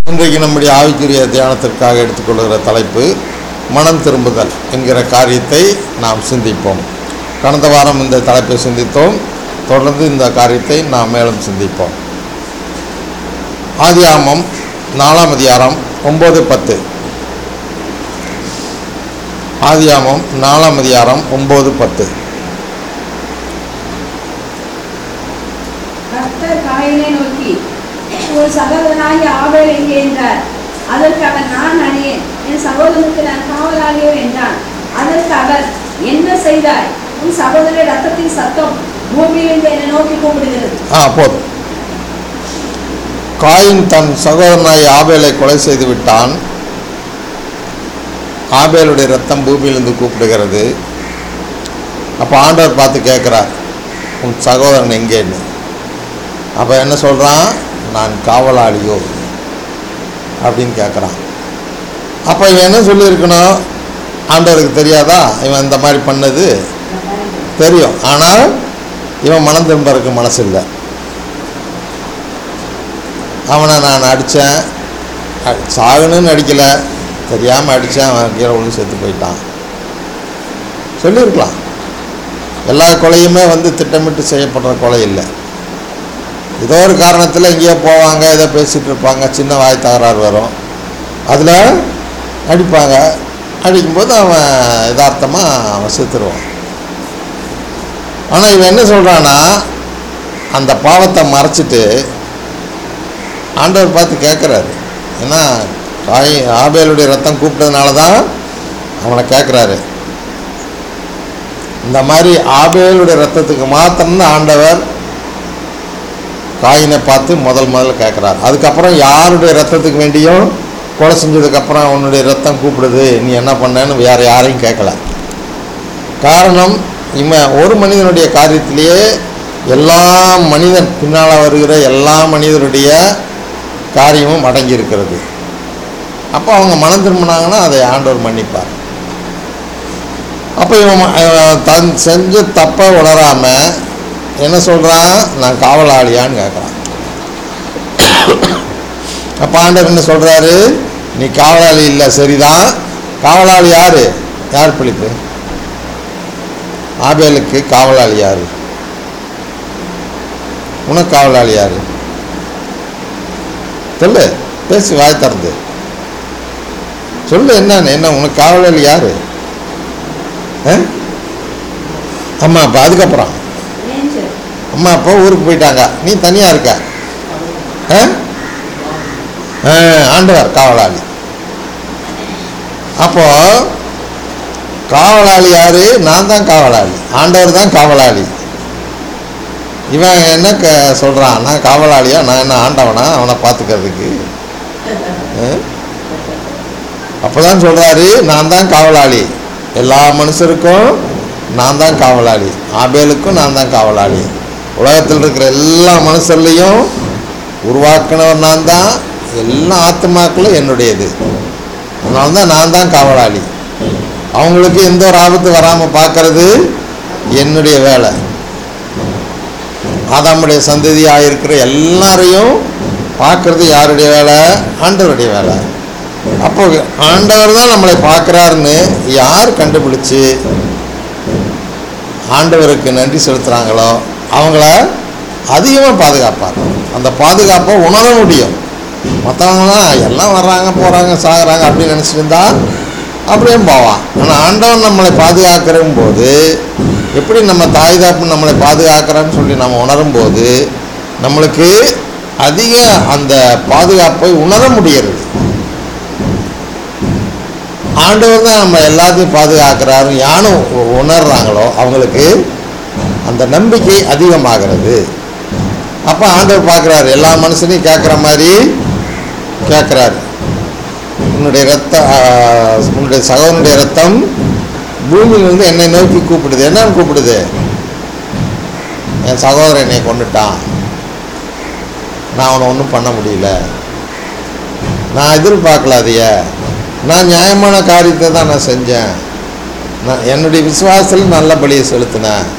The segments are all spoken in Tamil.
இன்றைக்கு நம்முடைய ஆவிக்குரிய தியானத்திற்காக எடுத்துக்கொள்கிற தலைப்பு மனம் திரும்புதல் என்கிற காரியத்தை நாம் சிந்திப்போம். கடந்த வாரம் இந்த தலைப்பை சிந்தித்தோம். தொடர்ந்து இந்த காரியத்தை நாம் மேலும் சிந்திப்போம். ஆதியாகமம் 4ஆம் அதிகாரம் 9-10. ஆதியாகமம் 4ஆம் அதிகாரம் 9-10. கர்த்தர் காயீனை நோக்கி, உன் சகோதரனாகிய ஆபேல் எங்கே என்றார். அதற்கு அவன், நான் அறியேன், என் சகோதரனுக்கு நான் காவலாளியோ என்றான். அதற்கு அவர், என்ன செய்தாய்? உன் சகோதரன் ரத்தத்தின் சத்தம் பூமியிலிருந்து என்னை நோக்கி கூப்பிடுகிறது. போதும். காயின் தன் சகோதரனாய் ஆபேலை கொலை செய்து விட்டான். ஆபேலுடைய ரத்தம் பூமியிலிருந்து கூப்பிடுகிறது. அப்போ ஆண்டவர் பார்த்து கேட்குறார், உன் சகோதரன் எங்கேன்னு. அப்போ என்ன சொல்கிறான்? நான் காவலாளியோ அப்படின்னு கேட்குறான். அப்போ இவன் என்ன சொல்லியிருக்கணும்? ஆண்டவருக்கு தெரியாதா இவன் இந்த மாதிரி பண்ணது? தெரியும். ஆனால் இவன் மனம் திரும்பறதுக்கு மனசு இல்லை. அவனை நான் அடித்தேன், சாகணுன்னு அடிக்கலை, தெரியாமல் அடித்தேன், அவன் கீழே விழுந்து செத்து போயிட்டான் சொல்லியிருக்கலாம். எல்லா கொலையுமே திட்டமிட்டு செய்யப்படுற கொலை இல்லை. ஏதோ ஒரு காரணத்தில் எங்கேயோ போவாங்க, ஏதோ பேசிகிட்டு இருப்பாங்க, சின்ன வாய் தகராறு வரும், அதில் அடிப்பாங்க. அடிக்கும்போது அவன் யதார்த்தமாக அவன் செத்துருவான். ஆனால் இவன் என்ன சொல்கிறான்னா, அந்த பாவத்தை மறைச்சிட்டு ஆண்டவர் பார்த்து கேட்குறாரு. ஏன்னா ஆபேலுடைய ரத்தம் கூப்பிட்டதுனால தான் அவனை கேட்குறாரு. இந்த மாதிரி ஆபேலுடைய ரத்தத்துக்கு மாத்திரம்தான் ஆண்டவர் காயினை பார்த்து முதல்ல கேட்குறாரு. அதுக்கப்புறம் யாருடைய ரத்தத்துக்கு வேண்டியும் கொலை செஞ்சதுக்கப்புறம் உன்னுடைய ரத்தம் கூப்பிடுது, நீ என்ன பண்ணேன்னு வேறு யாரையும் கேட்கல. காரணம், இவன் ஒரு மனிதனுடைய காரியத்திலேயே எல்லா மனிதன் பின்னால் வருகிற எல்லா மனிதனுடைய காரியமும் அடங்கி இருக்கிறது. அப்போ அவங்க மனம் திரும்பினாங்கன்னா அதை ஆண்டவர் மன்னிப்பார். அப்போ இவன் தன் செஞ்ச தப்பை உணராமல் என்ன சொல்கிறான்? நான் காவலாளியான்னு கேட்குறான். அப்போ ஆண்டவர் என்ன சொல்கிறாரு? நீ காவலாளி இல்லை, சரிதான். காவலாளி யார்? யார் பிடிப்பு? ஆபேலுக்கு காவலாளி யார்? உனக்கு காவலாளி யார்? சொல்லு, பேசி வாய் திறந்து சொல்லு. என்ன உனக்கு காவலாளி யார்? அம்மா அப்பா. அதுக்கப்புறம் அம்மா அப்பா ஊருக்கு போயிட்டாங்க, நீ தனியாக இருக்க. ஆண்டவர் காவலாளி. அப்போ காவலாளி யாரு? நான் தான் காவலாளி, ஆண்டவர் தான் காவலாளி. இவன் என்ன சொல்கிறான்? நான் காவலாளியா? நான் என்ன ஆண்டவனா அவனை பார்த்துக்கிறதுக்கு? அப்போ தான் சொல்கிறாரு, நான் தான் காவலாளி, எல்லா மனுஷருக்கும் நான் தான் காவலாளி, ஆபேலுக்கும் நான் தான் காவலாளி, உலகத்தில் இருக்கிற எல்லா மனுஷர்லையும் உருவாக்கினவர் நான் தான், எல்லா ஆத்மாக்களும் என்னுடையது. அதனால தான் நான் தான் காவலாளி. அவங்களுக்கு எந்த ஒரு ஆபத்து வராமல் பார்க்கறது என்னுடைய வேலை. ஆதாமுடைய சந்ததியாக இருக்கிற எல்லாரையும் பார்க்கறது யாருடைய வேலை? ஆண்டவருடைய வேலை. அப்போ ஆண்டவர் தான் நம்மளை பார்க்குறாருன்னு யார் கண்டுபிடிச்சி ஆண்டவருக்கு நன்றி செலுத்துகிறாங்களோ அவங்கள அதிகமாக பாதுகாப்பார். அந்த பாதுகாப்பை உணர முடியும். மற்றவங்களாம் எல்லாம் வர்றாங்க போகிறாங்க சாகிறாங்க அப்படின்னு நினச்சிட்டு இருந்தால் அப்படியே போவான். ஆனால் ஆண்டவன் நம்மளை பாதுகாக்கிற போது, எப்படி நம்ம தாய் தாப்பு நம்மளை பாதுகாக்கிறோன்னு சொல்லி நம்ம உணரும்போது நம்மளுக்கு அதிக அந்த பாதுகாப்பை உணர முடிகிறது. ஆண்டவர் தான் நம்ம எல்லாத்தையும் பாதுகாக்கிறாரு யாரும் உணர்றாங்களோ அவங்களுக்கு அந்த நம்பிக்கை அதிகமாகிறது. அப்போ ஆண்டவர் பார்க்குறாரு, எல்லா மனுஷனையும் கேட்குற மாதிரி கேட்குறாரு. உன்னுடைய சகோதரனுடைய ரத்தம் பூமியிலிருந்து என்னை நோக்கி கூப்பிடுது. என்னன்னு கூப்பிடுது? என் சகோதரன் என்னை கொண்டுட்டான், நான் அவனை ஒன்றும் பண்ண முடியல, நான் எதிர்பார்க்கல அதைய, நான் நியாயமான காரியத்தை தான் நான் செஞ்சேன், நான் என்னுடைய விசுவாசத்தில் நல்ல பலியை செலுத்தினேன்,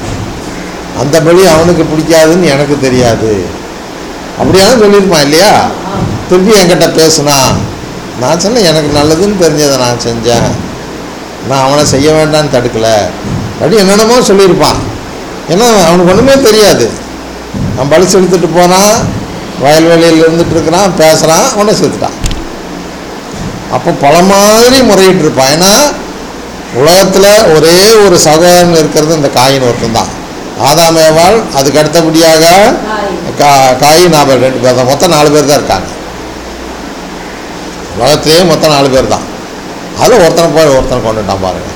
அந்த பலி அவனுக்கு பிடிக்காதுன்னு எனக்கு தெரியாது அப்படியான சொல்லியிருப்பான் இல்லையா? திருப்பி என்கிட்ட பேசுனா, நான் சொன்னேன் எனக்கு நல்லதுன்னு தெரிஞ்சதை நான் செஞ்சேன், நான் அவனை செய்ய வேண்டான்னு தடுக்கலை அப்படி என்னென்னமோ சொல்லியிருப்பான். ஏன்னா அவனுக்கு ஒன்றுமே தெரியாது. அவன் பலி செலுத்திட்டு போனான், வயல்வெளியில் இருந்துட்டு இருக்கிறான், பேசுகிறான், அவனை செலுத்துட்டான். அப்போ பல மாதிரி முறையிட்டு இருப்பான். ஏன்னா உலகத்தில் ஒரே ஒரு சகோதரன் இருக்கிறது இந்த காயின் ஒருத்தன் தான். ஆதாமேவாள், அதுக்கு அடுத்தபடியாக காயின் ஆபேல் 2 பேர் தான். மொத்தம் 4 பேர் தான் இருக்காங்க உலகத்திலேயே. மொத்தம் 4 பேர் தான். அதில் ஒருத்தனை போய் ஒருத்தனை கொண்டுட்டான் பாருங்க.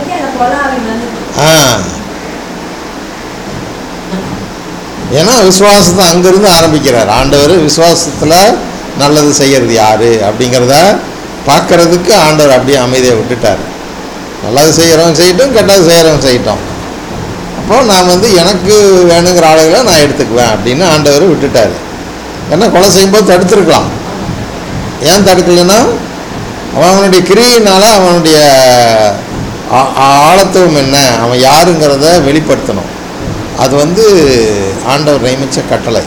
ஏன்னா விசுவாசத்தை அங்கிருந்து ஆரம்பிக்கிறார் ஆண்டவர். விசுவாசத்தில் நல்லது செய்கிறது யாரு அப்படிங்கிறத பார்க்கறதுக்கு ஆண்டவர் அப்படியே அமைதியை விட்டுட்டார். நல்லது செய்கிறவன் செய்யட்டும், கெட்டது செய்கிறவன் செய்யட்டும். அப்போ நான் எனக்கு வேணுங்கிற ஆளுகளை நான் எடுத்துக்குவேன் அப்படின்னு ஆண்டவர் விட்டுட்டார். ஏன்னா கொலை செய்யும்போது தடுத்துருக்கலாம். ஏன் தடுக்கலைன்னா அவனுடைய கிரியினால் அவனுடைய ஆழத்துவம் என்ன, அவன் யாருங்கிறத வெளிப்படுத்தணும். அது ஆண்டவர் நியமித்த கட்டளை.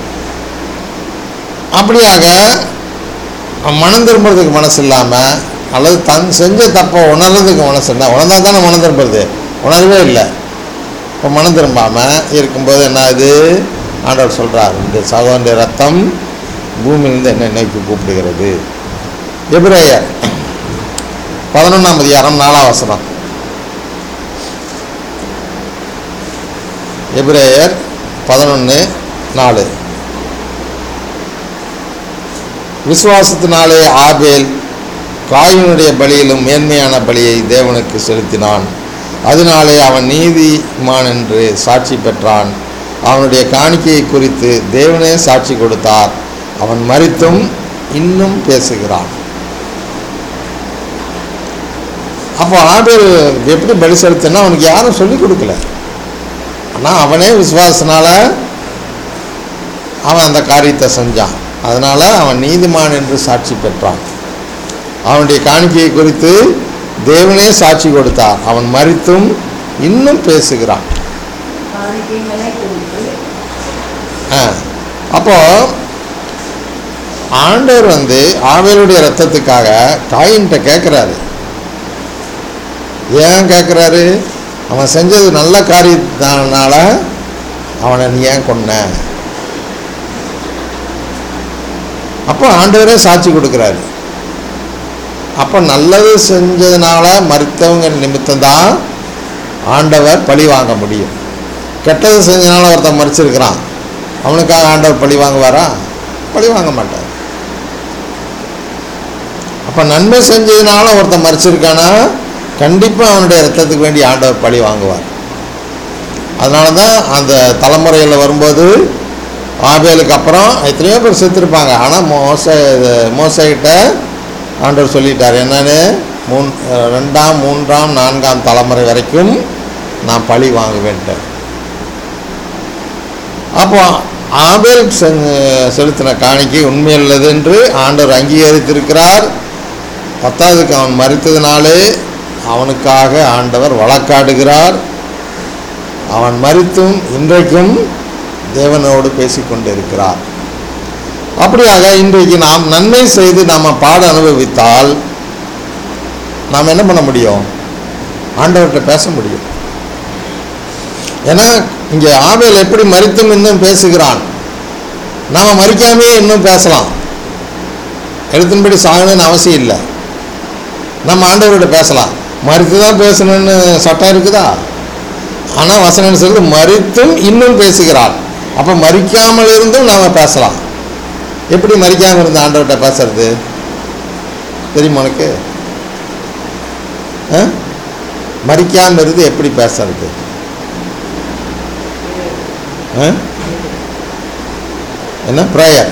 அப்படியாக மனம் திரும்புறதுக்கு மனசு இல்லாமல், அல்லது தன் செஞ்ச தப்பை உணர்றதுக்கு மனசு இல்லை. உணர்ந்தா தானே மனம் திரும்புறது, உணர்வே இல்லை. இப்போ மனம் திரும்பாமல் இருக்கும்போது என்ன ஆகுது, ஆண்டவர் சொல்கிறார், இந்த சகோதரனுடைய ரத்தம் பூமியிலிருந்து என்ன நோக்கி கூப்பிடுகிறது. எபிரேயர் 11ஆம் அதிகாரம் 4ஆம் வசனம். எபிரேயர் 11:4. விசுவாசத்தினாலே ஆபேல் காயினுடைய பலியிலும் மேன்மையான பலியை தேவனுக்கு செலுத்தினான். அதனாலே அவன் நீதிமான் என்று சாட்சி பெற்றான். அவனுடைய காணிக்கையை குறித்து தேவனே சாட்சி கொடுத்தார். அவன் மரித்தும் இன்னும் பேசுகிறான். அப்போ ஆபேல் எப்படி பலி செலுத்தினா அவனுக்கு யாரும் சொல்லிக் கொடுக்கல. ஆனால் அவனே விசுவாசனால அவன் அந்த காரியத்தை செஞ்சான். அதனால் அவன் நீதிமான் என்று சாட்சி பெற்றான். அவனுடைய காணிக்கையை குறித்து தேவனே சாட்சி கொடுத்தார். அவன் மரித்தும் இன்னும் பேசுகிறான். அப்போ ஆண்டவர் ஆபேலுடைய ரத்தத்துக்காக காயின்கிட்ட கேட்குறாரு. ஏன் கேட்குறாரு? அவன் செஞ்சது நல்ல காரியத்தினால அவனை நீ ஏன் கொன்ன? அப்போ ஆண்டவரே சாட்சி கொடுக்குறாரு. அப்போ நல்லது செஞ்சதுனால மரித்தவங்க நிமித்தம்தான் ஆண்டவர் பழி வாங்க முடியும். கெட்டது செஞ்சதுனால ஒருத்தன் மறிச்சிருக்கிறான், அவனுக்காக ஆண்டவர் பழி வாங்குவாரா? பழி வாங்க மாட்டார். அப்போ நன்மை செஞ்சதுனால ஒருத்தன் மறிச்சிருக்கானா கண்டிப்பாக அவனுடைய ரத்தத்துக்கு வேண்டி ஆண்டவர் பழி வாங்குவார். அதனால தான் அந்த தலைமுறையில் வரும்போது ஆபேலுக்கு அப்புறம் எத்தனையோ பேர் செத்துருப்பாங்க. ஆனால் மோசைகிட்ட ஆண்டவர் சொல்லிட்டார், என்னன்னு 2ஆம் 3ஆம் 4ஆம் தலைமுறை வரைக்கும் நான் பழி வாங்குவேன்ட்டார். அப்போ ஆபேல் செலுத்தின காணிக்கை உண்மையுள்ளது என்று ஆண்டவர் அங்கீகரித்திருக்கிறார். 10வதுக்கு அவன் மரித்ததினாலே அவனுக்காக ஆண்டவர் வழக்காடுகிறார். அவன் மரித்தும் இன்றைக்கும் தேவனோடு பேசிக்கொண்டு இருக்கிறார். அப்படியாக இன்றைக்கு நாம் நன்மை செய்து நாம் பாடம் அனுபவித்தால் நாம் என்ன பண்ண முடியும்? ஆண்டவர்கிட்ட பேச முடியும். ஏன்னா இங்கே ஆபேல் எப்படி மரித்தும் இன்னும் பேசுகிறான், நாம் மரிக்காமே இன்னும் பேசலாம். எழுத்தின்படி சாகணும்னு அவசியம் இல்லை. நம்ம ஆண்டவர்கிட்ட பேசலாம். மரித்து தான் பேசணும்னு சட்டம் இருக்குதா? ஆனால் வசனம் சொல்லி மரித்தும் இன்னும் பேசுகிறான். அப்போ மரிக்காமல் இருந்தும் நாம் பேசலாம். எப்படி மரிக்காமல் இருந்து ஆண்டவர்கிட்ட பேசுறது தெரியுமா உனக்கு? மரிக்காமல் இருந்து எப்படி பேசுறது? என்ன ப்ரேயர்?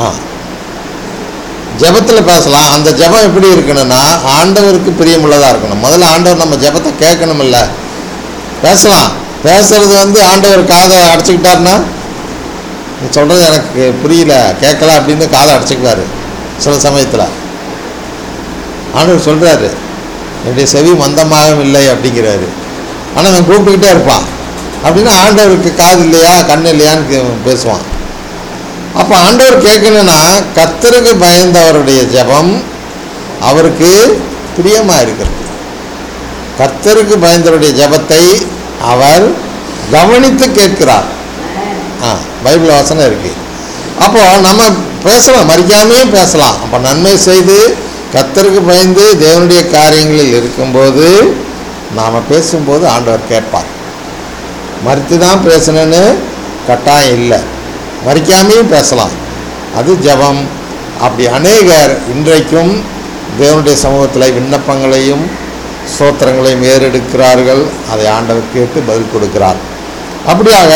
ஜெபத்தில் பேசலாம். அந்த ஜெபம் எப்படி இருக்கணும்னா ஆண்டவருக்கு பிரியமுள்ளதாக இருக்கணும். முதல்ல ஆண்டவர் நம்ம ஜெபத்தை கேட்கணும். இல்லை பேசலாம். பேசுறது ஆண்டவர் காதை அடைச்சிக்கிட்டாருன்னா, நீ சொல்கிறது எனக்கு புரியல, கேட்கல அப்படின்னு காதை அடைச்சிக்குவார். சில சமயத்தில் ஆண்டவர் சொல்கிறாரு, என்னுடைய செவி மந்தமாகவும் இல்லை அப்படிங்கிறாரு. ஆனால் அவன் கூப்பிட்டுக்கிட்டே இருப்பான். அப்படின்னா ஆண்டவருக்கு காது இல்லையா கண் இல்லையான்னு பேசுவான். அப்போ ஆண்டவர் கேட்கணும்னா கர்த்தருக்கு பயந்தவருடைய ஜெபம் அவருக்கு பிரியமாக இருக்கிறது. கர்த்தருக்கு பயந்தவருடைய ஜெபத்தை அவர் கவனித்து கேட்கிறார். பைபிள் வசனம் இருக்குது. அப்போ நம்ம பேசலாம், மறிக்காமையே பேசலாம். அப்போ நன்மை செய்து கர்த்தருக்கு பயந்து தேவனுடைய காரியங்களில் இருக்கும்போது நாம் பேசும்போது ஆண்டவர் கேட்பார். மறித்து தான் பேசணுன்னு கட்டாயம் இல்லை, மறிக்காமையும் பேசலாம். அது ஜெபம். அப்படி அநேகர் இன்றைக்கும் தேவனுடைய சமூகத்தில் விண்ணப்பங்களையும் ஸ்தோத்திரங்களையும் ஏறெடுக்கிறார்கள். அதை ஆண்டவர் கேட்டு பதில் கொடுக்கிறார். அப்படியாக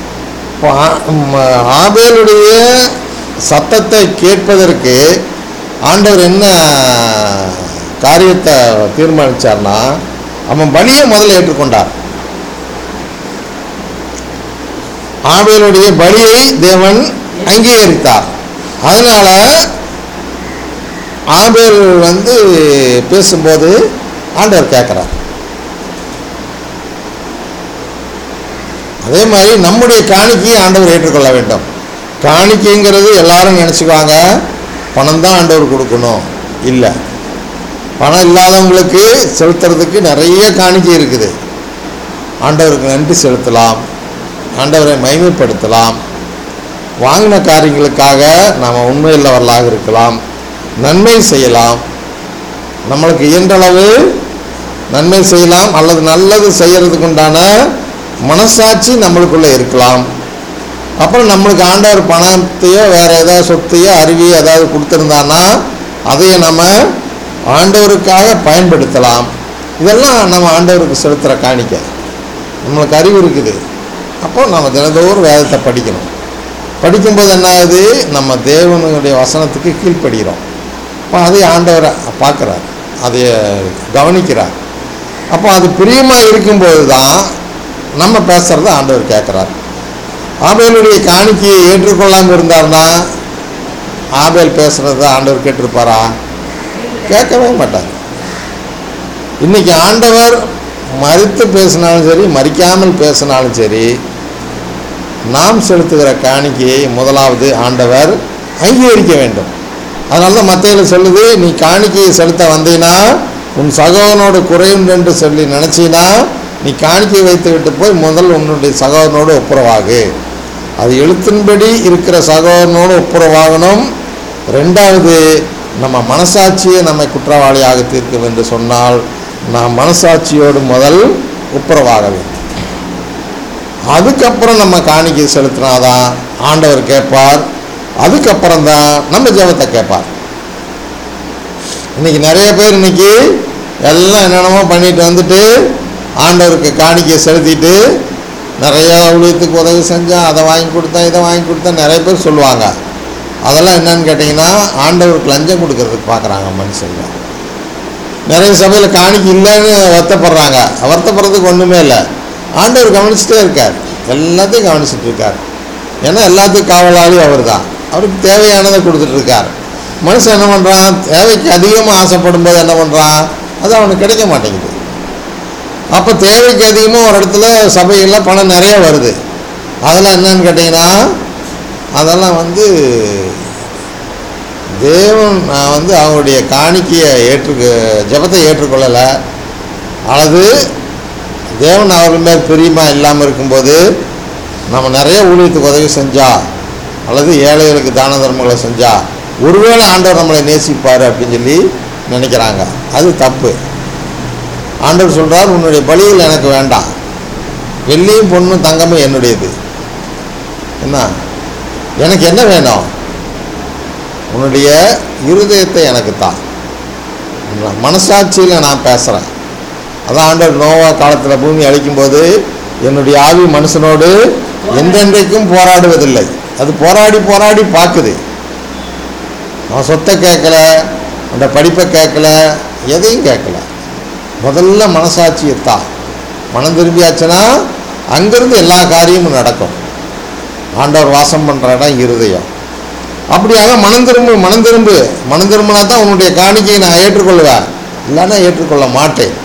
ஆபேலுடைய சத்தத்தை கேட்பதற்கு ஆண்டவர் என்ன காரியத்தை தீர்மானித்தார்னா, அவன் பலியை முதல்ல ஏற்றுக்கொண்டார். ஆபேலுடைய பலியை தேவன் அங்கீகரித்தார். அதனால ஆபேல் பேசும்போது ஆண்டவர் கேட்குறார். அதே மாதிரி நம்முடைய காணிக்கையை ஆண்டவர் ஏற்றுக்கொள்ள வேண்டும். காணிக்கைங்கிறது எல்லாரும் நினச்சிக்குவாங்க பணம் தான் ஆண்டவர் கொடுக்கணும். இல்லை, பணம் இல்லாதவங்களுக்கு செலுத்துறதுக்கு நிறைய காணிக்கை இருக்குது. ஆண்டவருக்கு நன்றி செலுத்தலாம், ஆண்டவரை மகிமைப்படுத்தலாம், வாங்கின காரியங்களுக்காக நாம் உண்மையுள்ளவர்களாக இருக்கலாம், நன்மை செய்யலாம், நம்மளுக்கு இயன்றளவு நன்மை செய்யலாம், அல்லது நல்லது செய்கிறதுக்கு உண்டான மனசாட்சி நம்மளுக்குள்ளே இருக்கலாம். அப்புறம் நம்மளுக்கு ஆண்டவர் பணத்தையோ வேறு ஏதாவது சொத்தையோ அறிவியோ ஏதாவது கொடுத்துருந்தான்னா அதையை நம்ம ஆண்டவருக்காக பயன்படுத்தலாம். இதெல்லாம் நம்ம ஆண்டவருக்கு செலுத்துகிற காணிக்கை. நம்மளுக்கு அறிவு இருக்குது. அப்போது நம்ம தினந்தோறும் வேதத்தை படிக்கணும். படிக்கும்போது என்ன ஆகுது, நம்ம தேவனுடைய வசனத்துக்கு கீழ்ப்படுகிறோம். அப்போ அதை ஆண்டவரை பார்க்குறார், அதை கவனிக்கிறார். அப்போ அது பிரியமாக இருக்கும்போது தான் நம்ம பேசுகிறத ஆண்டவர் கேட்குறார். ஆபேலுடைய காணிக்கையை ஏற்றுக்கொள்ளாமல் இருந்தார்னா ஆபேல் பேசுகிறத ஆண்டவர் கேட்டிருப்பாரா? கேட்கவே மாட்டார். இன்றைக்கி ஆண்டவர் மறித்து பேசினாலும் சரி, மறிக்காமல் பேசினாலும் சரி, நாம் செலுத்துகிற காணிக்கையை முதலாவது ஆண்டவர் அங்கீகரிக்க வேண்டும். அதனால தான் மத்தேயுல சொல்லுது, நீ காணிக்கையை செலுத்த வந்தீன்னா உன் சகோதரனோடு குறையும் என்று சொல்லி நினச்சின்னா நீ காணிக்கை வைத்து விட்டு போய் முதல் உன்னுடைய சகோதரனோடு ஒப்புரவாகு. அது எழுத்தின்படி இருக்கிற சகோதரனோடு ஒப்புரவாகணும். ரெண்டாவது, நம்ம மனசாட்சியை நம்மை குற்றவாளியாக தீர்க்கும் என்று சொன்னால் நாம் மனசாட்சியோடு முதல் ஒப்புரவாக வேண்டும். அதுக்கப்புறம் நம்ம காணிக்கை செலுத்தினாதான் ஆண்டவர் கேட்பார். அதுக்கப்புறம் தான் நம்ம ஜெபத்தை கேட்பார். இன்றைக்கி நிறைய பேர் இன்றைக்கி எல்லாம் என்னென்னமோ பண்ணிட்டு வந்துட்டு ஆண்டவருக்கு காணிக்கையை செலுத்திட்டு நிறையா ஊழியத்துக்கு உதவி செஞ்சால் அதை வாங்கி கொடுத்தேன் இதை வாங்கி கொடுத்தேன் நிறைய பேர் சொல்லுவாங்க. அதெல்லாம் என்னன்னு கேட்டிங்கன்னா ஆண்டவருக்கு லஞ்சம் கொடுக்கறதுக்கு பார்க்குறாங்க மனுஷங்க. நிறைய சபையில் காணிக்கை இல்லைன்னு வருத்தப்படுறாங்க. வருத்தப்படுறதுக்கு ஒன்றுமே இல்லை. ஆண்டவர் கவனிச்சுட்டே இருக்கார், எல்லாத்தையும் கவனிச்சுட்டு இருக்கார். ஏன்னா எல்லாத்துக்கும் காவலாளி அவர் தான். அவருக்கு தேவையானதை கொடுத்துட்ருக்கார். மனுஷன் என்ன பண்ணுறான், தேவைக்கு அதிகமாக ஆசைப்படும் போது என்ன பண்ணுறான், அது அவனுக்கு கிடைக்க மாட்டேங்குது. அப்போ தேவைக்கு அதிகமாக ஒரு இடத்துல சபைகளில் பணம் நிறைய வருது. அதெல்லாம் என்னன்னு கேட்டிங்கன்னா அதெல்லாம் தேவன் அவருடைய காணிக்கையை ஜெபத்தை ஏற்றுக்கொள்ளலை. அல்லது தேவன் அவர்கள் மேல் பிரியமாக இல்லாமல் இருக்கும்போது நம்ம நிறைய ஊழியத்துக்கு உதவி செஞ்சால் அல்லது ஏழைகளுக்கு தான தர்மங்களை செஞ்சால் ஒருவேளை ஆண்டவர் நம்மளை நேசிப்பார் அப்படின்னு சொல்லி நினைக்கிறாங்க. அது தப்பு. ஆண்டவர் சொல்கிறார், உன்னுடைய பலியில் எனக்கு வேண்டாம், வெள்ளியும் பொண்ணும் தங்கமும் என்னுடையது. என்ன எனக்கு என்ன வேணும், உன்னுடைய இருதயத்தை எனக்கு தான். மனசாட்சியில் நான் பேசுகிறேன். அதான் ஆண்டவர் நோவா காலத்தில் பூமி அழிக்கும்போது என்னுடைய ஆவி மனுஷனோடு என்றென்றைக்கும் போராடுவதில்லை. அது போராடி போராடி பார்க்குது. அவன் சொத்தை கேட்கல, அந்த படிப்பை கேட்கல, எதையும் கேட்கல. முதல்ல மனசாட்சியத்தான். மனம் திரும்பியாச்சுன்னா அங்கேருந்து எல்லா காரியமும் நடக்கும். ஆண்டவர் வாசம் பண்ணுற இடம் இருதயம். அப்படியாக மனம் திரும்பினா தான் உன்னுடைய காணிக்கையை நான் ஏற்றுக்கொள்வேன், இல்லைன்னா ஏற்றுக்கொள்ள மாட்டேன்.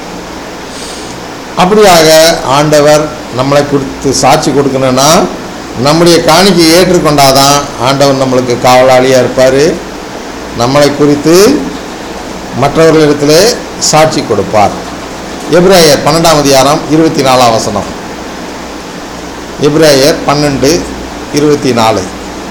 அப்படியாக ஆண்டவர் நம்மளை குறித்து சாட்சி கொடுக்கணும்னா நம்முடைய காணிக்கையை ஏற்றுக்கொண்டாதான் ஆண்டவர் நம்மளுக்கு காவலாளியாக இருப்பார். நம்மளை குறித்து மற்றவர்களிடத்திலே சாட்சி கொடுப்பார். எபிரேயர் 12ஆம் அதிகாரம் 24ஆம் வசனம். எபிரேயர் 12:24.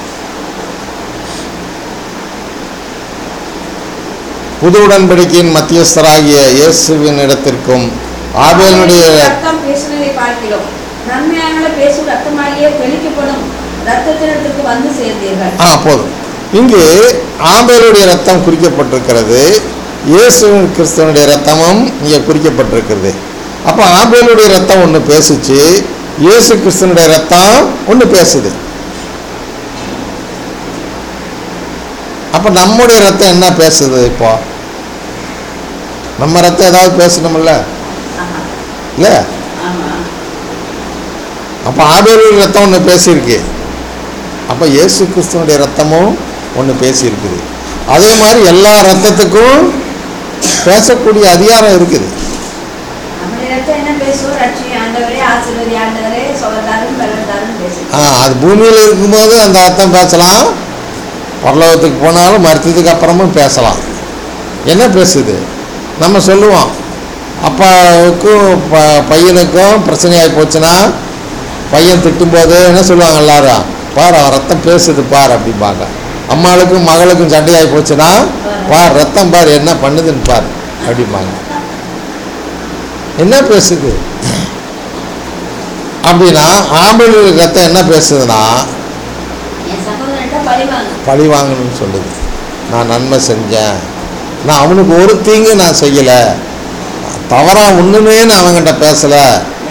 புது உடன்படிக்கையின் மத்தியஸ்தராகிய இயேசுவின் இடத்திற்கும் ஆபேலுடைய ரத்தம் பேசுவதை பார்க்கிறோம். நன்மையானவளை பேசும் ரத்தமாகிய தெளிக்கப்படும் ரத்தத்தினத்துக்கு வந்து சேர்ந்தீர்கள். போதும். இங்கு ஆபேலுடைய ரத்தம் குறிக்கப்பட்டிருக்கிறது, இயேசு கிறிஸ்துவனுடைய ரத்தமும் இங்கே குறிக்கப்பட்டிருக்கிறது. அப்போ ஆபேலுடைய ரத்தம் ஒன்று பேசுச்சு, இயேசு கிறிஸ்துவனுடைய ரத்தம் ஒன்று பேசுது. அப்போ நம்முடைய ரத்தம் என்ன பேசுது? இப்போ நம்ம ரத்தம் ஏதாவது பேசணும்ல, இல்லை? அப்போ ஆபேலுடைய ரத்தம் ஒன்று பேசியிருக்கு, அப்போ இயேசு கிறிஸ்துவனுடைய ரத்தமும் ஒன்று பேசியிருக்குது. அதே மாதிரி எல்லா ரத்தத்துக்கும் பேசக்கூடிய அதிகாரம் இருக்குது. அது பூமியில் இருக்கும்போது அந்த ரத்தம் பேசலாம், பரலோகத்துக்கு போனாலும் மருத்துவத்துக்கு அப்புறமும் பேசலாம். என்ன பேசுது? நம்ம சொல்லுவோம், அப்பாவுக்கும் பையனுக்கும் பிரச்சனையாகி போச்சுன்னா பையன் திட்டும்போது என்ன சொல்லுவாங்க எல்லாரும்? பார், அவன் ரத்தம் பேசுது பார் அப்படிம்பாங்க. அம்மாளுக்கும் மகளுக்கும் சண்டையாகி போச்சுன்னா பார், ரத்தம் பார் என்ன பண்ணுதுன்னு பார் அப்படிம்பாங்க. என்ன பேசுது அப்படின்னா, ஆம்பளை ரத்தம் என்ன பேசுதுன்னா பழி வாங்கணும்னு சொல்லுது. நான் நன்மை செஞ்சேன், நான் அவனுக்கு ஒரு தீங்கு நான் செய்யலை, தவறாக ஒன்றுமே நான் அவங்ககிட்ட பேசலை,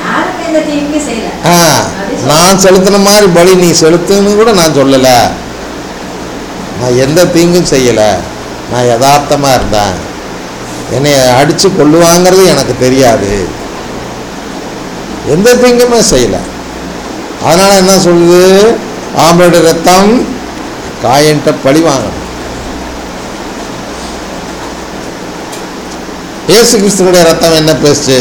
நான் செலுத்தின மாதிரி பலி நீ செலுத்துன்னு கூட நான் சொல்லலை, நான் எந்த தீங்கும் செய்யலை, நான் யதார்த்தமாக இருந்தேன், என்னை அடித்து கொள்ளுவாங்கிறது எனக்கு தெரியாது, எந்த தீங்குமே செய்யலை. அதனால் என்ன சொல்லுது? ஆம்பளை ரத்தம் காயன்ட்ட பழி வாங்கணும். இயேசு கிறிஸ்துவனுடைய ரத்தம் என்ன பேசுச்சு?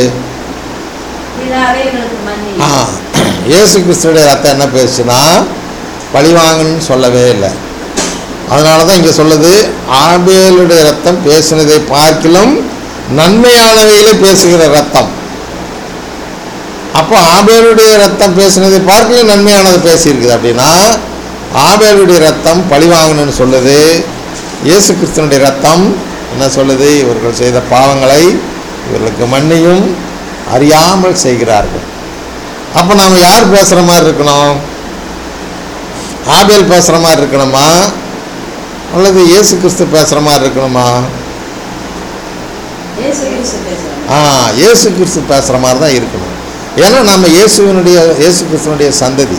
இயேசு கிறிஸ்துவனுடைய ரத்தம் என்ன பேசுச்சுன்னா பழி வாங்கணும்னு சொல்லவே இல்லை. அதனால தான் இங்கே சொல்லுது, ஆபேலுடைய ரத்தம் பேசினதை பார்க்கிலும் நன்மையானவையிலே பேசுகிற ரத்தம். அப்போ ஆபேலுடைய ரத்தம் பேசினதை பார்க்கிலும் நன்மையானது பேசியிருக்குது. அப்படின்னா ஆபேலுடைய ரத்தம் பழி வாங்கணும்னு சொல்லுது, இயேசு கிறிஸ்துவனுடைய ரத்தம் என்ன சொல்லுது? இவர்கள் செய்த பாவங்களை இவர்களுக்கு மன்னியும், அறியாமல் செய்கிறார்கள். அப்போ நாம் யார் பேசுகிற மாதிரி இருக்கணும்? ஆபேல் பேசுகிற மாதிரி இருக்கணுமா, அல்லது இயேசு கிறிஸ்து பேசுகிற மாதிரி இருக்கணுமா? இயேசு கிறிஸ்து பேசுகிற மாதிரி தான் இருக்கணும். ஏன்னா நம்ம இயேசு கிறிஸ்துவனுடைய சந்ததி,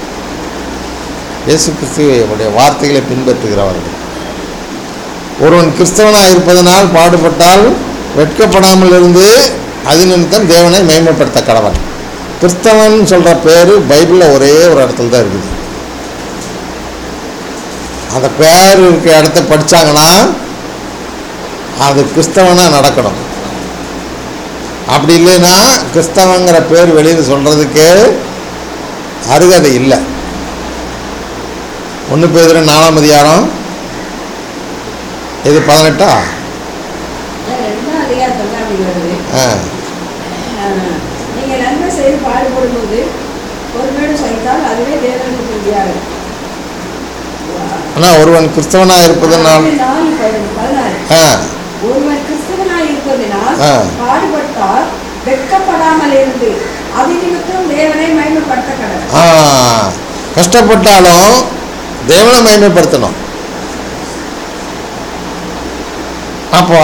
இயேசு கிறிஸ்துவனுடைய வார்த்தைகளை பின்பற்றுகிறவர்கள். ஒருவன் கிறிஸ்தவனாக இருப்பதனால் பாடுபட்டால் வெட்கப்படாமல் இருந்து அது நிமித்தம் தேவனை மேன்மைப்படுத்த கடவன். கிறிஸ்தவன் சொல்கிற பேர் பைபிளில் ஒரே ஒரு இடத்துல தான் இருக்குது. அந்த பேர் இருக்கிற இடத்த படித்தாங்கன்னா அது கிறிஸ்தவனாக நடக்கணும். அப்படி இல்லைன்னா கிறிஸ்தவங்கிற பேர் வெளியில் சொல்கிறதுக்கே அருகதை இல்லை. 1 பேதுரு 4ஆம் அதிகாரம் இது 18. நீங்கள் நன்மை செய்து பாடுபடும்போது பொறுமையோடு சகித்தால் அதுவே தேவனுக்கு துதியாகும். ஆனால் ஒருவன் கிறிஸ்தவனாக இருப்பதனால் ஒருவன் கிறிஸ்தவனாக இருப்பதனால் பாடுபட்டால் வெட்கப்படாமல் இருந்து அது நிமித்தம் தேவனை மகிமைப்படுத்த கடவுள். கஷ்டப்பட்டாலும் தேவனை மகிமைப்படுத்தணும். அப்போ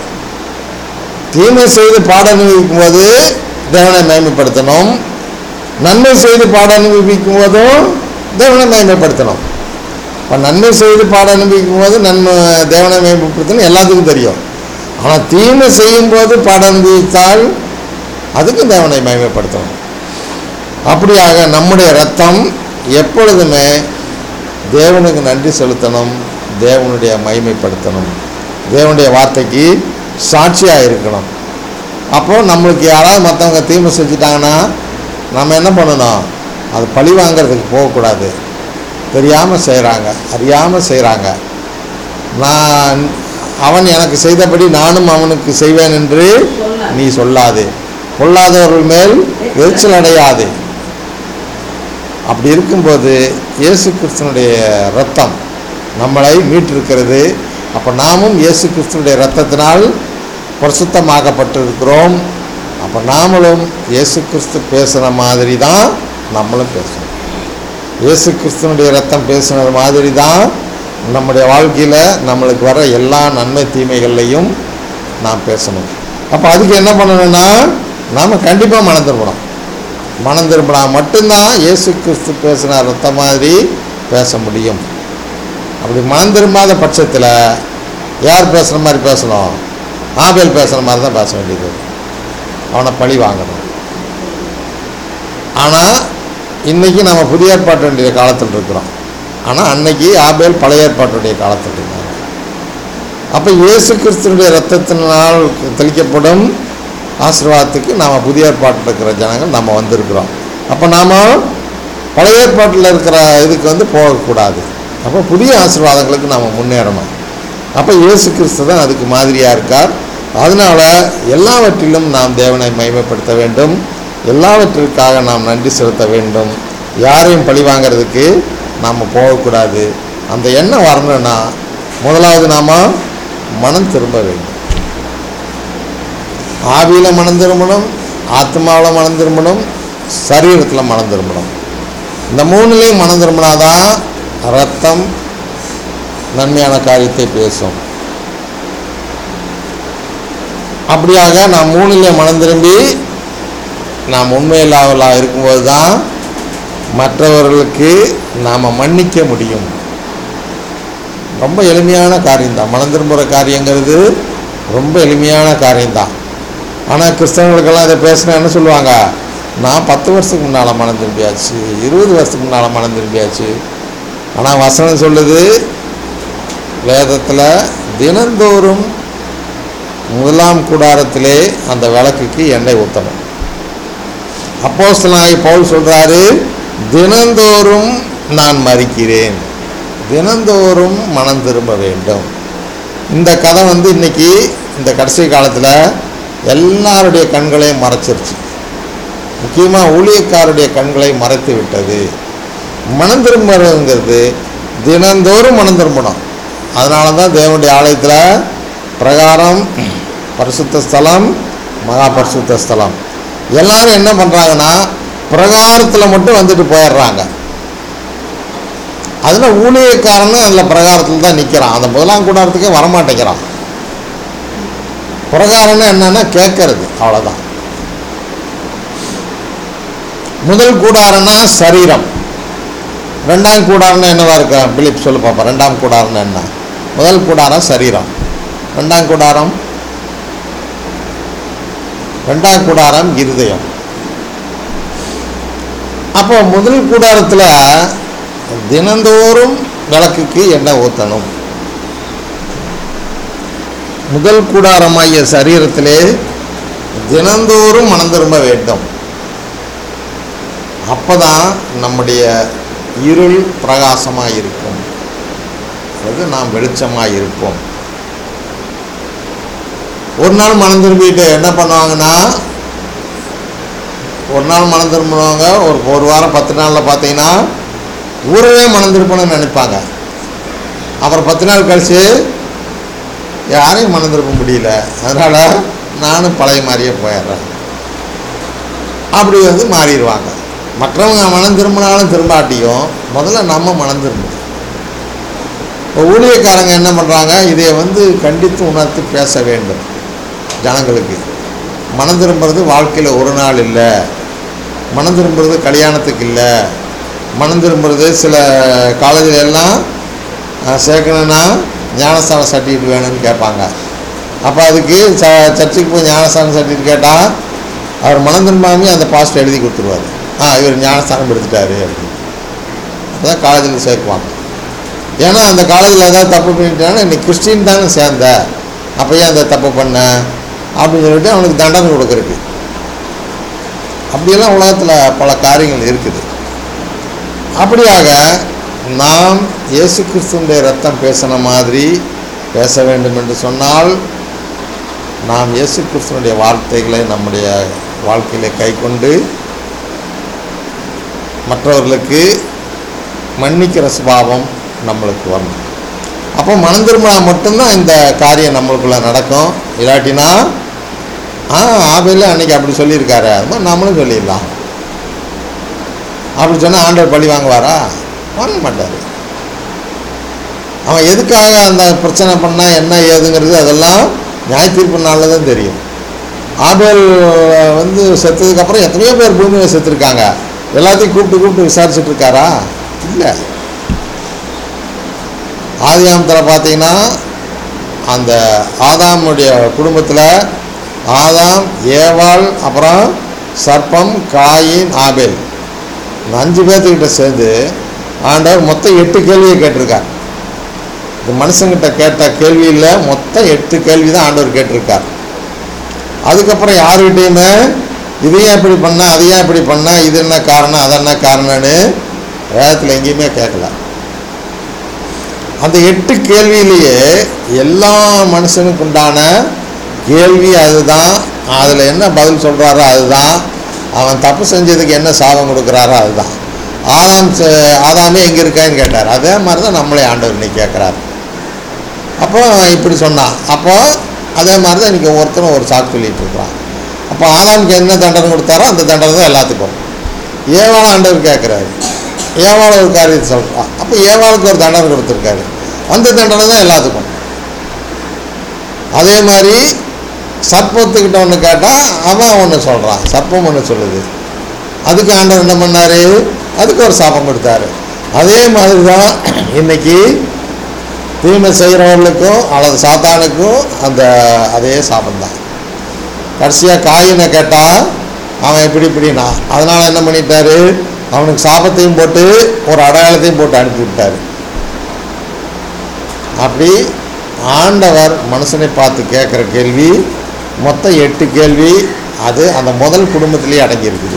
தீமை செய்து பாட அனுபவிக்கும் போது தேவனை மகிமைப்படுத்தணும், நன்மை செய்து பாட அனுபவிக்கும் போதும் தேவனை மகிமைப்படுத்தணும். இப்போ நன்மை செய்து பாட அனுபவிக்கும் போது தேவனை மகிமைப்படுத்தணும் எல்லாத்துக்கும் தெரியும். ஆனால் தீமை செய்யும் போது பாட அனுபவித்தால் அதுக்கும் தேவனை மகிமைப்படுத்தணும். அப்படியாக நம்முடைய ரத்தம் எப்பொழுதுமே தேவனுக்கு நன்றி செலுத்தணும், தேவனுடைய மகிமைப்படுத்தணும், தேவனுடைய வார்த்தைக்கு சாட்சியாக இருக்கணும். அப்போது நம்மளுக்கு யாராவது மற்றவங்க தீமை செஞ்சுட்டாங்கன்னா நம்ம என்ன பண்ணணும்? அது பழி வாங்கிறதுக்கு போகக்கூடாது. தெரியாமல் செய்கிறாங்க, அறியாமல் செய்கிறாங்க. நான் அவன் எனக்கு செய்தபடி நானும் அவனுக்கு செய்வேன் என்று நீ சொல்லாது, பொல்லாதவர்கள் மேல் எரிச்சல் அடையாது. அப்படி இருக்கும்போது இயேசு கிறிஸ்துனுடைய இரத்தம் நம்மளை மீட்டிருக்கிறது. அப்போ நாமும் இயேசு கிறிஸ்துனுடைய இரத்தத்தினால் பரிசுத்தமாக்கப்பட்டிருக்கிறோம். அப்போ நாமளும் இயேசு கிறிஸ்து பேசுகிற மாதிரி தான் நம்மளும் பேசணும். இயேசு கிறிஸ்துனுடைய இரத்தம் பேசுனது மாதிரி தான் நம்முடைய வாழ்க்கையில் நம்மளுக்கு வர எல்லா நன்மை தீமைகள்லையும் நாம் பேசணும். அப்போ அதுக்கு என்ன பண்ணணும்னா நாம் கண்டிப்பாக மனம் திரும்பணும். மனம் திரும்பினா மட்டும்தான் இயேசு கிறிஸ்து பேசுகிற இரத்தம் மாதிரி பேச முடியும். அப்படி மனம் திரும்பாத பட்சத்தில் யார் பேசுகிற மாதிரி பேசணும்? ஆபேல் பேசுகிற மாதிரி தான் பேச வேண்டியது. அவனை பழி வாங்கணும். ஆனால் இன்றைக்கி நம்ம புதிய ஏற்பாட்டுடைய காலத்தில் இருக்கிறோம். ஆனால் அன்னைக்கு ஆபேல் பழைய ஏற்பாட்டுடைய காலத்தில் இருந்தாங்க. அப்போ இயேசு கிறிஸ்துனுடைய இரத்தத்தினால் தெளிக்கப்படும் ஆசீர்வாதத்துக்கு நாம் புதிய ஏற்பாட்டில் இருக்கிற ஜனங்கள் நம்ம வந்திருக்கிறோம். அப்போ நாம் பழைய ஏற்பாட்டில் இருக்கிற இதுக்கு போகக்கூடாது. அப்போ புதிய ஆசீர்வாதங்களுக்கு நாம் முன்னேறணும். அப்போ இயேசு கிறிஸ்து தான் அதுக்கு மாதிரியாக இருக்கார். அதனால் எல்லாவற்றிலும் நாம் தேவனை மகிமைப்படுத்த வேண்டும். எல்லாவற்றிற்காக நாம் நன்றி செலுத்த வேண்டும். யாரையும் பழி வாங்கிறதுக்கு நாம் போகக்கூடாது. அந்த எண்ணம் வரணும்னா முதலாவது நாம் மனம் திரும்ப வேண்டும். ஆவியில் மனம் திரும்பணும், ஆத்மாவில் மனம் திரும்பணும், சரீரத்தில் மனம் திரும்பணும். இந்த மூணுலேயும் மனம் திரும்பினாதான் இரத்தம் நன்மையான காரியத்தை பேசும். அப்படியாக நாம் மூணுலேயும் மனம் திரும்பி நாம் உண்மையில்லாதவர்களாக இருக்கும்போது தான் மற்றவர்களுக்கு நாம் மன்னிக்க முடியும். ரொம்ப எளிமையான காரியம்தான். மனம் திரும்புகிற காரியங்கிறது ரொம்ப எளிமையான காரியம்தான். ஆனால் கிறிஸ்தவங்களுக்கெல்லாம் இதை பேசுனா என்ன சொல்லுவாங்க? நான் 10 வருஷத்துக்கு முன்னால் மனம் திரும்பியாச்சு, 20 வருஷத்துக்கு முன்னால் மனம் திரும்பியாச்சு. ஆனால் வசனம் சொல்லுது வேதத்தில், தினந்தோறும் முதலாம் கூடாரத்திலே அந்த விளக்குக்கு எண்ணெய் ஊற்றணும். அப்போஸ்தலனாகிய பவுல் சொல்கிறாரு, தினந்தோறும் நான் மரிக்கிறேன், தினந்தோறும் மனம் திரும்ப வேண்டும். இந்த கதை இன்னைக்கு இந்த கடைசி காலத்தில் எல்லாருடைய கண்களையும் மறைச்சிருச்சு. முக்கியமாக ஊழியக்காரருடைய கண்களை மறைத்து விட்டது. மனம் திரும்புறதுங்கிறது தினந்தோறும் மனம் திரும்பணும். அதனால தான் தேவனுடைய ஆலயத்தில் பிரகாரம், பரிசுத்த ஸ்தலம், மகா பரிசுத்த ஸ்தலம் எல்லாரும் என்ன பண்ணுறாங்கன்னா பிரகாரத்தில் மட்டும் வந்துட்டு போயிடுறாங்க. அதில் ஊழியக்காரன்னு அதில் பிரகாரத்தில் தான் நிற்கிறான். அந்த முதலாம் கூடாரத்துக்கே வரமாட்டேங்கிறான். பிரகாரம்னு என்னன்னா கேட்கறது, அவ்வளோதான். முதல் கூடாரம்னா சரீரம், ரெண்டாம் கூடாரம்னா என்னவா இருக்க? பிலிப் சொல்லு பாப்பா. ரெண்டாம் கூடாரம்னா என்ன? முதல் கூடாரம் சரீரம், ரெண்டாம் கூடாரம் இருதயம். அப்போ முதல் கூடாரத்தில் தினந்தோறும் விளக்குக்கு எண்ணெய் ஊற்றணும். முதல் கூடாரமாகிய சரீரத்திலே தினந்தோறும் மனம் திரும்ப வேண்டும். அப்போதான் நம்முடைய இருள் பிரகாசமாக இருக்கும், அது நாம் வெளிச்சமாக இருப்போம். ஒரு நாள் மனம் திரும்பிட்டு என்ன பண்ணுவாங்கன்னா, ஒரு நாள் மனம் திரும்பினவங்க ஒரு வாரம் 10 நாளில் பார்த்தீங்கன்னா ஊரவே மனம் திருப்பணும்னு நினைப்பாங்க. அப்புறம் 10 நாள் கழிச்சு யாரையும் மனம் திருப்ப முடியல, அதனால் நானும் பழைய மாதிரியே போயிடுறேன், அப்படி மாறிடுவாங்க. மற்றவங்க மனம் திரும்பினாலும் திரும்பாட்டியும் முதல்ல நம்ம மனம் திரும்பணும். இப்போ ஊழியக்காரங்க என்ன பண்ணுறாங்க, இதை கண்டித்து உணர்த்தி பேச வேண்டும் ஜனங்களுக்கு. மனம் திரும்புறது வாழ்க்கையில் ஒரு நாள் இல்லை, மனம் திரும்புறது கல்யாணத்துக்கு இல்லை, மனம் திரும்புறது சில காலேஜில் எல்லாம் சேர்க்கணுன்னா ஞானஸ்தான சர்டிஃபிகேட் வேணும்னு கேட்பாங்க. அப்போ அதுக்கு சர்ச்சுக்கு போய் ஞானஸ்தான சர்டிஃபிகேட் கேட்டால் அவர் மனம் திரும்பாமே அந்த பாஸ்டர் எழுதி கொடுத்துருவார், இவர் ஞானஸ்தானம் எடுத்துட்டாரு அப்படின்னு. அதுதான் காலேஜில் சேர்க்குவாங்க. ஏன்னா அந்த காலேஜில் ஏதாவது தப்பு பண்ணிட்டாங்கன்னா இன்னைக்கு கிறிஸ்டின் தானே சேர்ந்த, அப்போ ஏன் அந்த தப்பு பண்ண அப்படின்னு சொல்லிட்டு அவனுக்கு தண்டனை கொடுக்குறதுக்கு. அப்படியெல்லாம் உலகத்தில் பல காரியங்கள் இருக்குது. அப்படியாக நாம் இயேசு கிறிஸ்துவினுடைய ரத்தம் பேசின மாதிரி பேச வேண்டும் என்று சொன்னால் நாம் இயேசு கிறிஸ்துவினுடைய வார்த்தைகளை நம்முடைய வாழ்க்கையில் கைக்கொண்டு மற்றவர்களுக்கு மன்னிக்கிற சுபாவம் நம்மளுக்கு வரணும். அப்போ மனம் திரும்பினா மட்டும்தான் இந்த காரியம் நம்மளுக்குள்ளே நடக்கும். இல்லாட்டினா ஆபேல் அன்னைக்கு அப்படி சொல்லியிருக்காரு, அது மாதிரி நம்மளும் சொல்லிடலாம். அப்படி சொன்னால் ஆண்டவர் பழி வாங்குவாரா? வாங்க மாட்டார். அவன் எதுக்காக அந்த பிரச்சனை பண்ணால் என்ன ஏதுங்கிறது அதெல்லாம் நியாய தீர்ப்பு நாளில் தான் தெரியும். ஆபேல் செத்ததுக்கப்புறம் எத்தனையோ பேர் பூமியில் செத்துருக்காங்க. எல்லாத்தையும் கூப்பிட்டு விசாரிச்சுட்டு இருக்காரா? இல்லை. ஆதியாமத்தில் பார்த்தீங்கன்னா அந்த ஆதாமுடைய குடும்பத்தில் ஆதாம், ஏவாள், அப்புறம் சர்ப்பம், காயின், ஆபேல், இந்த 5 பேர்த்துக்கிட்ட சேர்ந்து ஆண்டவர் மொத்தம் 8 கேள்வியை கேட்டிருக்கார். இந்த மனுஷங்கிட்ட கேட்ட கேள்வியில் மொத்தம் 8 கேள்வி தான் ஆண்டவர் கேட்டிருக்கார். அதுக்கப்புறம் யாருக்கிட்டையுமே இதையும் இப்படி பண்ண, அதையும் இப்படி பண்ண, இது என்ன காரணம், அது என்ன காரணம்னு வேதத்தில் எங்கேயுமே கேட்கல. அந்த 8 கேள்வியிலேயே எல்லா மனுஷனுக்கு உண்டான கேள்வி அதுதான். அதில் என்ன பதில் சொல்கிறாரோ அதுதான். அவன் தப்பு செஞ்சதுக்கு என்ன சாபம் கொடுக்குறாரோ அதுதான். ஆதாமே எங்கே இருக்கான்னு கேட்டார். அதே மாதிரி தான் நம்மளே ஆண்டவர் இன்னைக்கு கேட்குறாரு. அப்போ இப்படி சொன்னான். அப்போ அதே மாதிரி தான் இன்றைக்கி ஒவ்வொருத்தரும் ஒரு சாக்கு சொல்லிகிட்டு இருக்கிறான். அப்போ ஆதாமுக்கு என்ன தண்டனை கொடுத்தாரோ அந்த தண்டனை தான் எல்லாத்துக்கும். ஏவாளை ஆண்டவர் கேட்குறாரு, ஏவாளை ஒரு காரியத்தை சொல்கிறான். அப்போ ஏவாளுக்கு ஒரு தண்டனை கொடுத்துருக்காரு, அந்த தண்டனை தான் எல்லாத்துக்கும். அதே மாதிரி சர்ப்பத்துக்கிட்ட ஒன்று கேட்டால் அவன் ஒன்று சொல்கிறான், சர்ப்பம் ஒன்று சொல்லுது. அதுக்கு ஆண்டவர் என்ன பண்ணார்? அதுக்கு ஒரு சாபம் கொடுத்தாரு. அதே மாதிரி தான் இன்றைக்கி தீமை செய்கிறவர்களுக்கும் அல்லது சாத்தானுக்கும் அதே சாபம்தான். கடைசியாக காயினை கேட்டால் அவன் இப்படின்னா அதனால் என்ன பண்ணிட்டாரு? அவனுக்கு சாபத்தையும் போட்டு ஒரு அடையாளத்தையும் போட்டு அனுப்பி விட்டார். அப்படி ஆண்டவர் மனுஷனை பார்த்து கேட்குற கேள்வி மொத்தம் 8 கேள்வி. அது அந்த முதல் குடும்பத்திலேயே அடங்கியிருக்குது.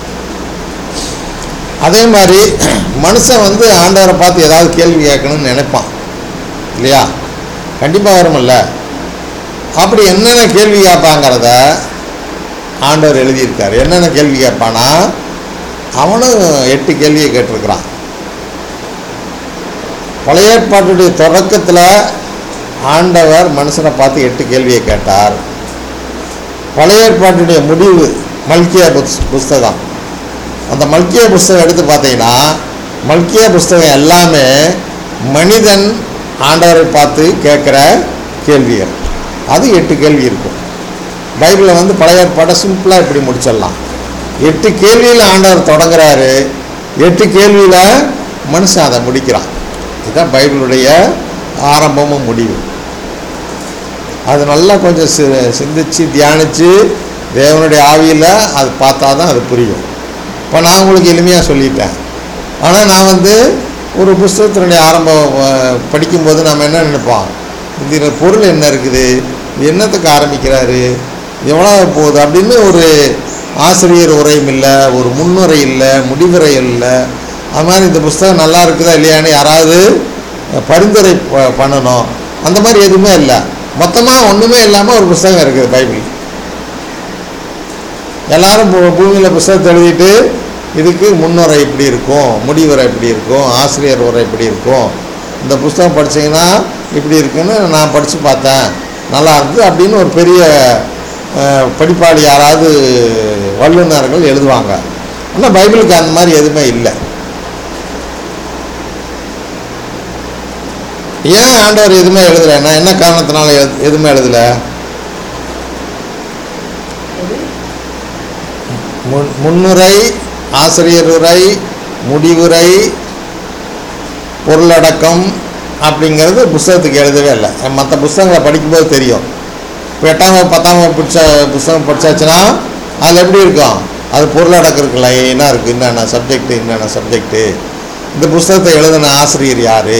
அதே மாதிரி மனுஷன் ஆண்டவரை பார்த்து ஏதாவது கேள்வி கேட்கணும்னு நினைப்பான் இல்லையா? கண்டிப்பாக வருமில்ல. அப்படி என்னென்ன கேள்வி கேட்பாங்கிறத ஆண்டவர் எழுதியிருக்கார். என்னென்ன கேள்வி கேட்பானா அவனும் 8 கேள்வியை கேட்டிருக்கிறான். பழைய ஏற்பாட்டுடைய தொடக்கத்தில் ஆண்டவர் மனுஷனை பார்த்து 8 கேள்வியை கேட்டார். பழைய ஏற்பாட்டுடைய முடிவு மல்கியா புஸ்தகம். அந்த மல்கியா புஸ்தகம் எடுத்து பார்த்தீங்கன்னா மல்கியா புஸ்தகம் எல்லாமே மனிதன் ஆண்டவரை பார்த்து கேட்குற கேள்விகள். அது 8 கேள்வி இருக்கும். பைபிளில் பழைய ஏற்பாட்டை சிம்பிளாக இப்படி முடிச்சிடலாம். 8 கேள்வியில் ஆண்டவர் தொடங்குறாரு, 8 கேள்வியில் மனுஷன் அதை முடிக்கிறான். இதுதான் பைபிளுடைய ஆரம்பமும் முடிவு. அது நல்லா கொஞ்சம் சிந்திச்சு தியானித்து தேவனுடைய ஆவியில் அது பார்த்தா தான் அது புரியும். இப்போ நான் உங்களுக்கு எளிமையாக சொல்லிட்டேன். ஆனால் நான் ஒரு புஸ்தகத்தினுடைய ஆரம்பம் படிக்கும்போது நம்ம என்ன நினைப்போம்? இதில் பொருள் என்ன இருக்குது, இது என்னத்துக்கு ஆரம்பிக்கிறாரு, எவ்வளோ போகுது அப்படின்னு ஒரு ஆசிரியர் உரையும் இல்லை, ஒரு முன்னுரை இல்லை, முடிவுரை இல்லை. அது மாதிரி இந்த புஸ்தகம் நல்லா இருக்குதா இல்லையான்னு யாராவது பரிந்துரை பண்ணணும். அந்த மாதிரி எதுவுமே இல்லை. மொத்தமாக ஒன்றுமே இல்லாமல் ஒரு புஸ்தகம் இருக்குது பைபிள். எல்லாரும் பூமியில் புஸ்தகத்தை எழுதிட்டு இதுக்கு முன்னுரை இப்படி இருக்கும், முடிவுரை இப்படி இருக்கும், ஆசிரியர் உரை இப்படி இருக்கும், இந்த புஸ்தகம் படித்தீங்கன்னா இப்படி இருக்குன்னு நான் படித்து பார்த்தேன், நல்லா இருக்குது அப்படின்னு ஒரு பெரிய படிப்பாளி யாராவது வல்லுநர்கள் எழுதுவாங்க. ஆனால் பைபிளுக்கு அந்த மாதிரி எதுவுமே இல்லை. ஏன் ஆண்டவர் எதுவுமே எழுதலைன்னா என்ன காரணத்தினால எதுவுமே எழுதலை? முன்னுரை, ஆசிரியர் உரை, முடிவுரை, பொருளடக்கம் அப்படிங்கிறது புஸ்தகத்துக்கு எழுதவே இல்லை. மற்ற புஸ்தகங்களை படிக்கும்போது தெரியும். இப்போ 8ஆம் வகுப்பு 10ஆம் வகுப்பு புஸ்தகம் படித்தாச்சுன்னா அதில் எப்படி இருக்கும்? அது பொருளடக்கம் இருக்குல்ல, என்ன இருக்குது, என்னென்ன சப்ஜெக்டு, என்னென்ன சப்ஜெக்டு, இந்த புஸ்தகத்தை எழுதின ஆசிரியர் யார்,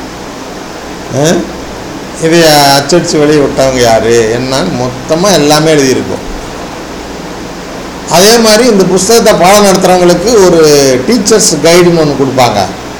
இதை அச்சடித்து வெளியே விட்டவங்க யார், என்னன்னு மொத்தமாக எல்லாமே எழுதியிருக்கும். அதே மாதிரி இந்த புஸ்தகத்தை பாடம் நடத்துகிறவங்களுக்கு ஒரு டீச்சர்ஸ் கைடுன்னு ஒன்று கொடுப்பாங்க.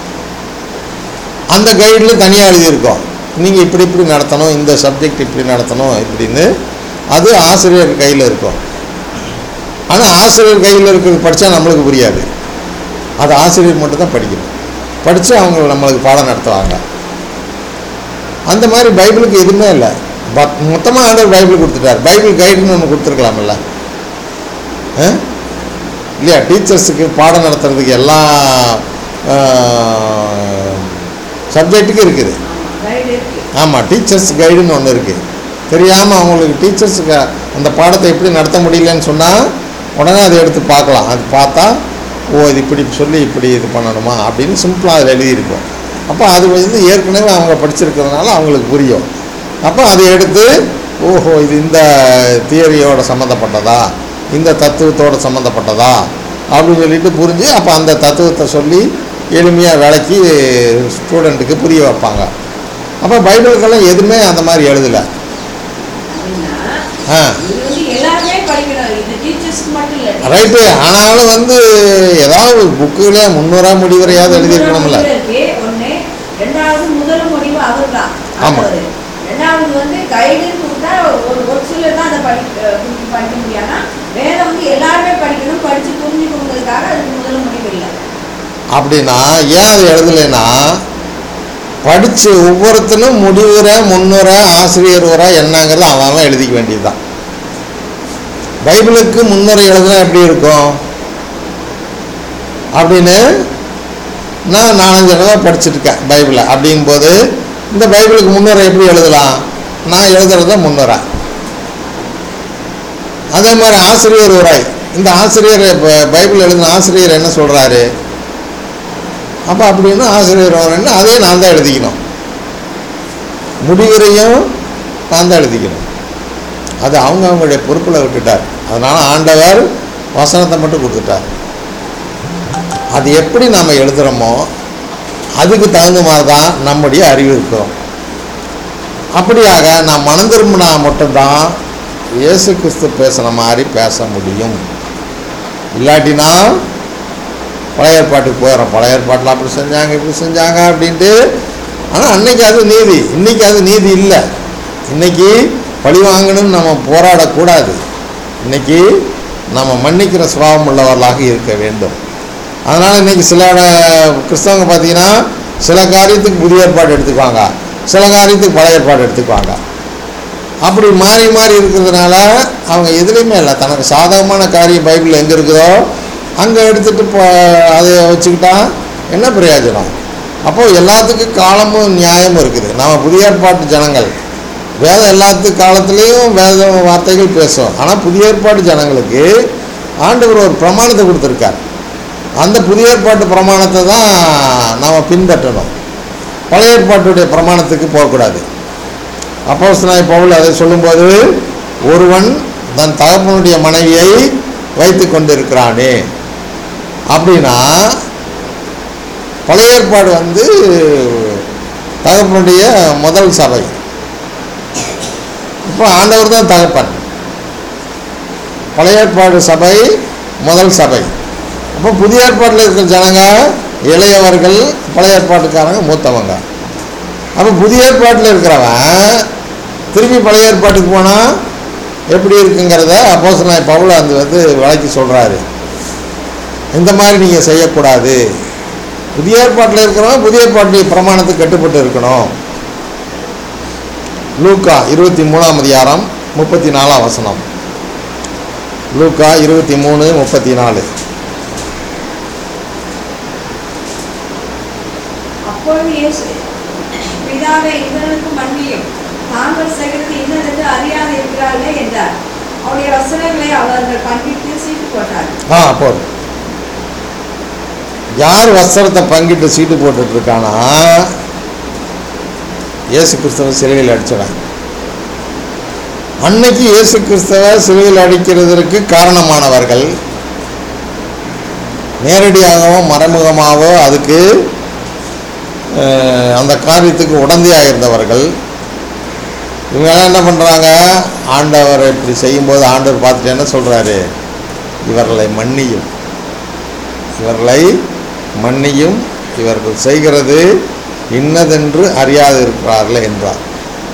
அந்த கைடில் தனியாக எழுதியிருக்கோம், நீங்கள் இப்படி இப்படி நடத்தணும், இந்த சப்ஜெக்ட் இப்படி நடத்தணும் இப்படின்னு. அது ஆசிரியர் கையில் இருக்கும். ஆனால் ஆசிரியர் கையில் இருக்கிறது படித்தா நம்மளுக்கு புரியாது. அது ஆசிரியர் மட்டும்தான் படிக்கணும். படித்து அவங்க நம்மளுக்கு பாடம் நடத்துவாங்க. அந்த மாதிரி பைபிளுக்கு எதுவுமே இல்லை. மொத்தமாக ஆண்டவர் பைபிள் கொடுத்துட்டார். பைபிள் கைடுன்னு ஒன்று கொடுத்துருக்கலாம்ல இல்லையா? டீச்சர்ஸுக்கு பாடம் நடத்துறதுக்கு எல்லா சப்ஜெக்ட்டுக்கும் இருக்குது. ஆமாம், டீச்சர்ஸ் கைடுன்னு ஒன்று இருக்குது. தெரியாமல் அவங்களுக்கு டீச்சர்ஸுக்கு அந்த பாடத்தை எப்படி நடத்த முடியலன்னு சொன்னால் உடனே அதை எடுத்து பார்க்கலாம். அது பார்த்தா இது இப்படி சொல்லி இப்படி இது பண்ணணுமா அப்படின்னு சிம்பிளாக அதில் எழுதியிருக்கும். அப்போ அது ஏற்கனவே அவங்க படிச்சிருக்கிறதுனால அவங்களுக்கு புரியும். அப்போ அதை எடுத்து ஓஹோ இது இந்த தியரியோட சம்மந்தப்பட்டதா, இந்த தத்துவத்தோடு சம்மந்தப்பட்டதா அப்படின்னு சொல்லிட்டு புரிஞ்சு அப்போ அந்த தத்துவத்தை சொல்லி எளிமையாக விளக்கி ஸ்டூடெண்ட்டுக்கு புரிய வைப்பாங்க. அப்போ பைபிளுக்கெல்லாம் எதுவுமே அந்த மாதிரி எழுதலை. ரைட்டு. ஆனாலும் ஏதாவது புக்குல முன்னுரா முடிவுரையாவது எழுதியிருக்கணும்ல. ஆமாம். அப்படின்னா ஏன் அது எழுதலைன்னா படித்து ஒவ்வொருத்தனும் முடிவுரை முன்னுரை ஆசிரியர் உரை என்னங்கிறது அவன் எழுதிக்க வேண்டியதுதான். பைபிளுக்கு முன்னுரை எழுதுனா எப்படி இருக்கும் அப்படின்னு நான் 4-5 தடவை படிச்சுட்ருக்கேன் பைபிளை. அப்படிங்கும்போது இந்த பைபிளுக்கு முன்னுரை எப்படி எழுதலாம்? நான் எழுதுறது தான் முன்னுரை. அதே மாதிரி ஆசிரியர் உரை, இந்த ஆசிரியர் பைபிள் எழுதின ஆசிரியர் என்ன சொல்கிறாரு அப்போ அப்படின்னு ஆசிரியர் உரைன்னு அதே நான் தான் எழுதிக்கணும். முடிவுரையும் நான் தான் எழுதிக்கணும். அது அவங்களுடைய பொறுப்பில் விட்டுட்டார். அதனால் ஆண்டவர் வசனத்தை மட்டும் கொடுத்துட்டார். அது எப்படி நாம் எழுதுகிறோமோ அதுக்கு தகுந்த மாதிரி தான் நம்முடைய அறிவு இருக்கிறோம். அப்படியாக நான் மனம் திரும்பினா மட்டும்தான் இயேசு கிறிஸ்து பேசுகிற மாதிரி பேச முடியும். இல்லாட்டினா பழைய ஏற்பாட்டுக்கு போயிடும். பழைய ஏற்பாட்டில் அப்படி செஞ்சாங்க இப்படி செஞ்சாங்க அப்படின்ட்டு. ஆனால் அன்னைக்கு அது நீதி, இன்றைக்கி அது நீதி இல்லை. இன்றைக்கி பழி வாங்கணும்னு நம்ம போராடக்கூடாது. இன்றைக்கி நம்ம மன்னிக்கிற சுபாவம் உள்ளவர்களாக இருக்க வேண்டும். அதனால் இன்றைக்கி சில கிறிஸ்தவங்க பார்த்திங்கன்னா சில காரியத்துக்கு புதிய ஏற்பாடு எடுத்துக்குவாங்க, சில காரியத்துக்கு பழைய ஏற்பாடு எடுத்துக்குவாங்க. அப்படி மாறி மாறி இருக்கிறதுனால அவங்க எதுலேயுமே இல்லை. தனக்கு சாதகமான காரியம் பைபிள் எங்கே இருக்குதோ அங்கே எடுத்துகிட்டு அதை வச்சுக்கிட்டா என்ன பிரயோஜனம்? அப்போது எல்லாத்துக்கும் காலமும் நியாயமும் இருக்குது. நம்ம புதிய ஏற்பாட்டு ஜனங்கள் வேதம் எல்லாத்துக்கு காலத்துலேயும் வேத வார்த்தைகள் பேசும். ஆனால் புதிய ஏற்பாட்டு ஜனங்களுக்கு ஆண்டவர் ஒரு பிரமாணத்தை கொடுத்துருக்கார். அந்த புதிய ஏற்பாட்டு பிரமாணத்தை தான் நாம் பின்பற்றணும். பழைய ஏற்பாட்டுடைய பிரமாணத்துக்கு போகக்கூடாது. அப்போஸ்தலனாகிய பவுல் அதை சொல்லும்போது ஒருவன் தன் தகப்பனுடைய மனைவியை வைத்து கொண்டிருக்கிறானே அப்படின்னா பழைய ஏற்பாடு தகப்பனுடைய முதல் சபை. இப்போ ஆண்டவர் தான் தகப்பன். பழைய ஏற்பாடு சபை முதல் சபை. அப்போ புதிய ஏற்பாட்டில் இருக்கிற ஜனங்க இளையவர்கள், பழைய ஏற்பாட்டுக்காரங்க மூத்தவங்க. அப்போ புதிய ஏற்பாட்டில் இருக்கிறவன் திரும்பி பழைய ஏற்பாட்டுக்கு போனால் எப்படி இருக்குங்கிறத அப்போஸ்தலனாகிய பவுல் விளக்கி சொல்கிறாரு. இந்த மாதிரி நீங்கள் செய்யக்கூடாது. புதிய ஏற்பாட்டில் இருக்கிறவன் புதிய ஏற்பாட்டுடைய பிரமாணத்துக்கு கட்டுப்பட்டு இருக்கணும். லூக்கா 23ஆம் அதிகாரம் 34ஆம் வசனம். லூக்கா 23:34. அப்பொழுது இயேசு, பிதாவே, இவர்களுக்கு மன்னியும், தாங்கள் செய்கிறது இன்னதென்று அறியாது இருக்கிறார்களே என்றார். அவருடைய வசனங்களை அவர்கள் பங்கிட்டு சீட்டு போட்டார்கள். போதும். யார் வஸ்திரத்தை பங்கிட்டு சீட்டு போட்டுட்டு இருக்கானா இயேசு கிறிஸ்தவ சிலுவையில் அடிச்சவன். அன்னைக்கு இயேசு கிறிஸ்தவ சிலுவையில் அடிக்கிறதற்கு காரணமானவர்கள் நேரடியாகவோ மறைமுகமாகவோ அதுக்கு அந்த காரியத்துக்கு உடந்தையாக இருந்தவர்கள். இவங்கெல்லாம் என்ன பண்ணுறாங்க? ஆண்டவரை இப்படி செய்யும்போது ஆண்டவர் பார்த்துட்டு என்ன சொல்கிறாரு? இவர்களை மன்னியும், இவர்களை மன்னியும், இவர்கள் செய்கிறது இன்னதென்று அறியாதிருக்கிறார்கள் என்றார்.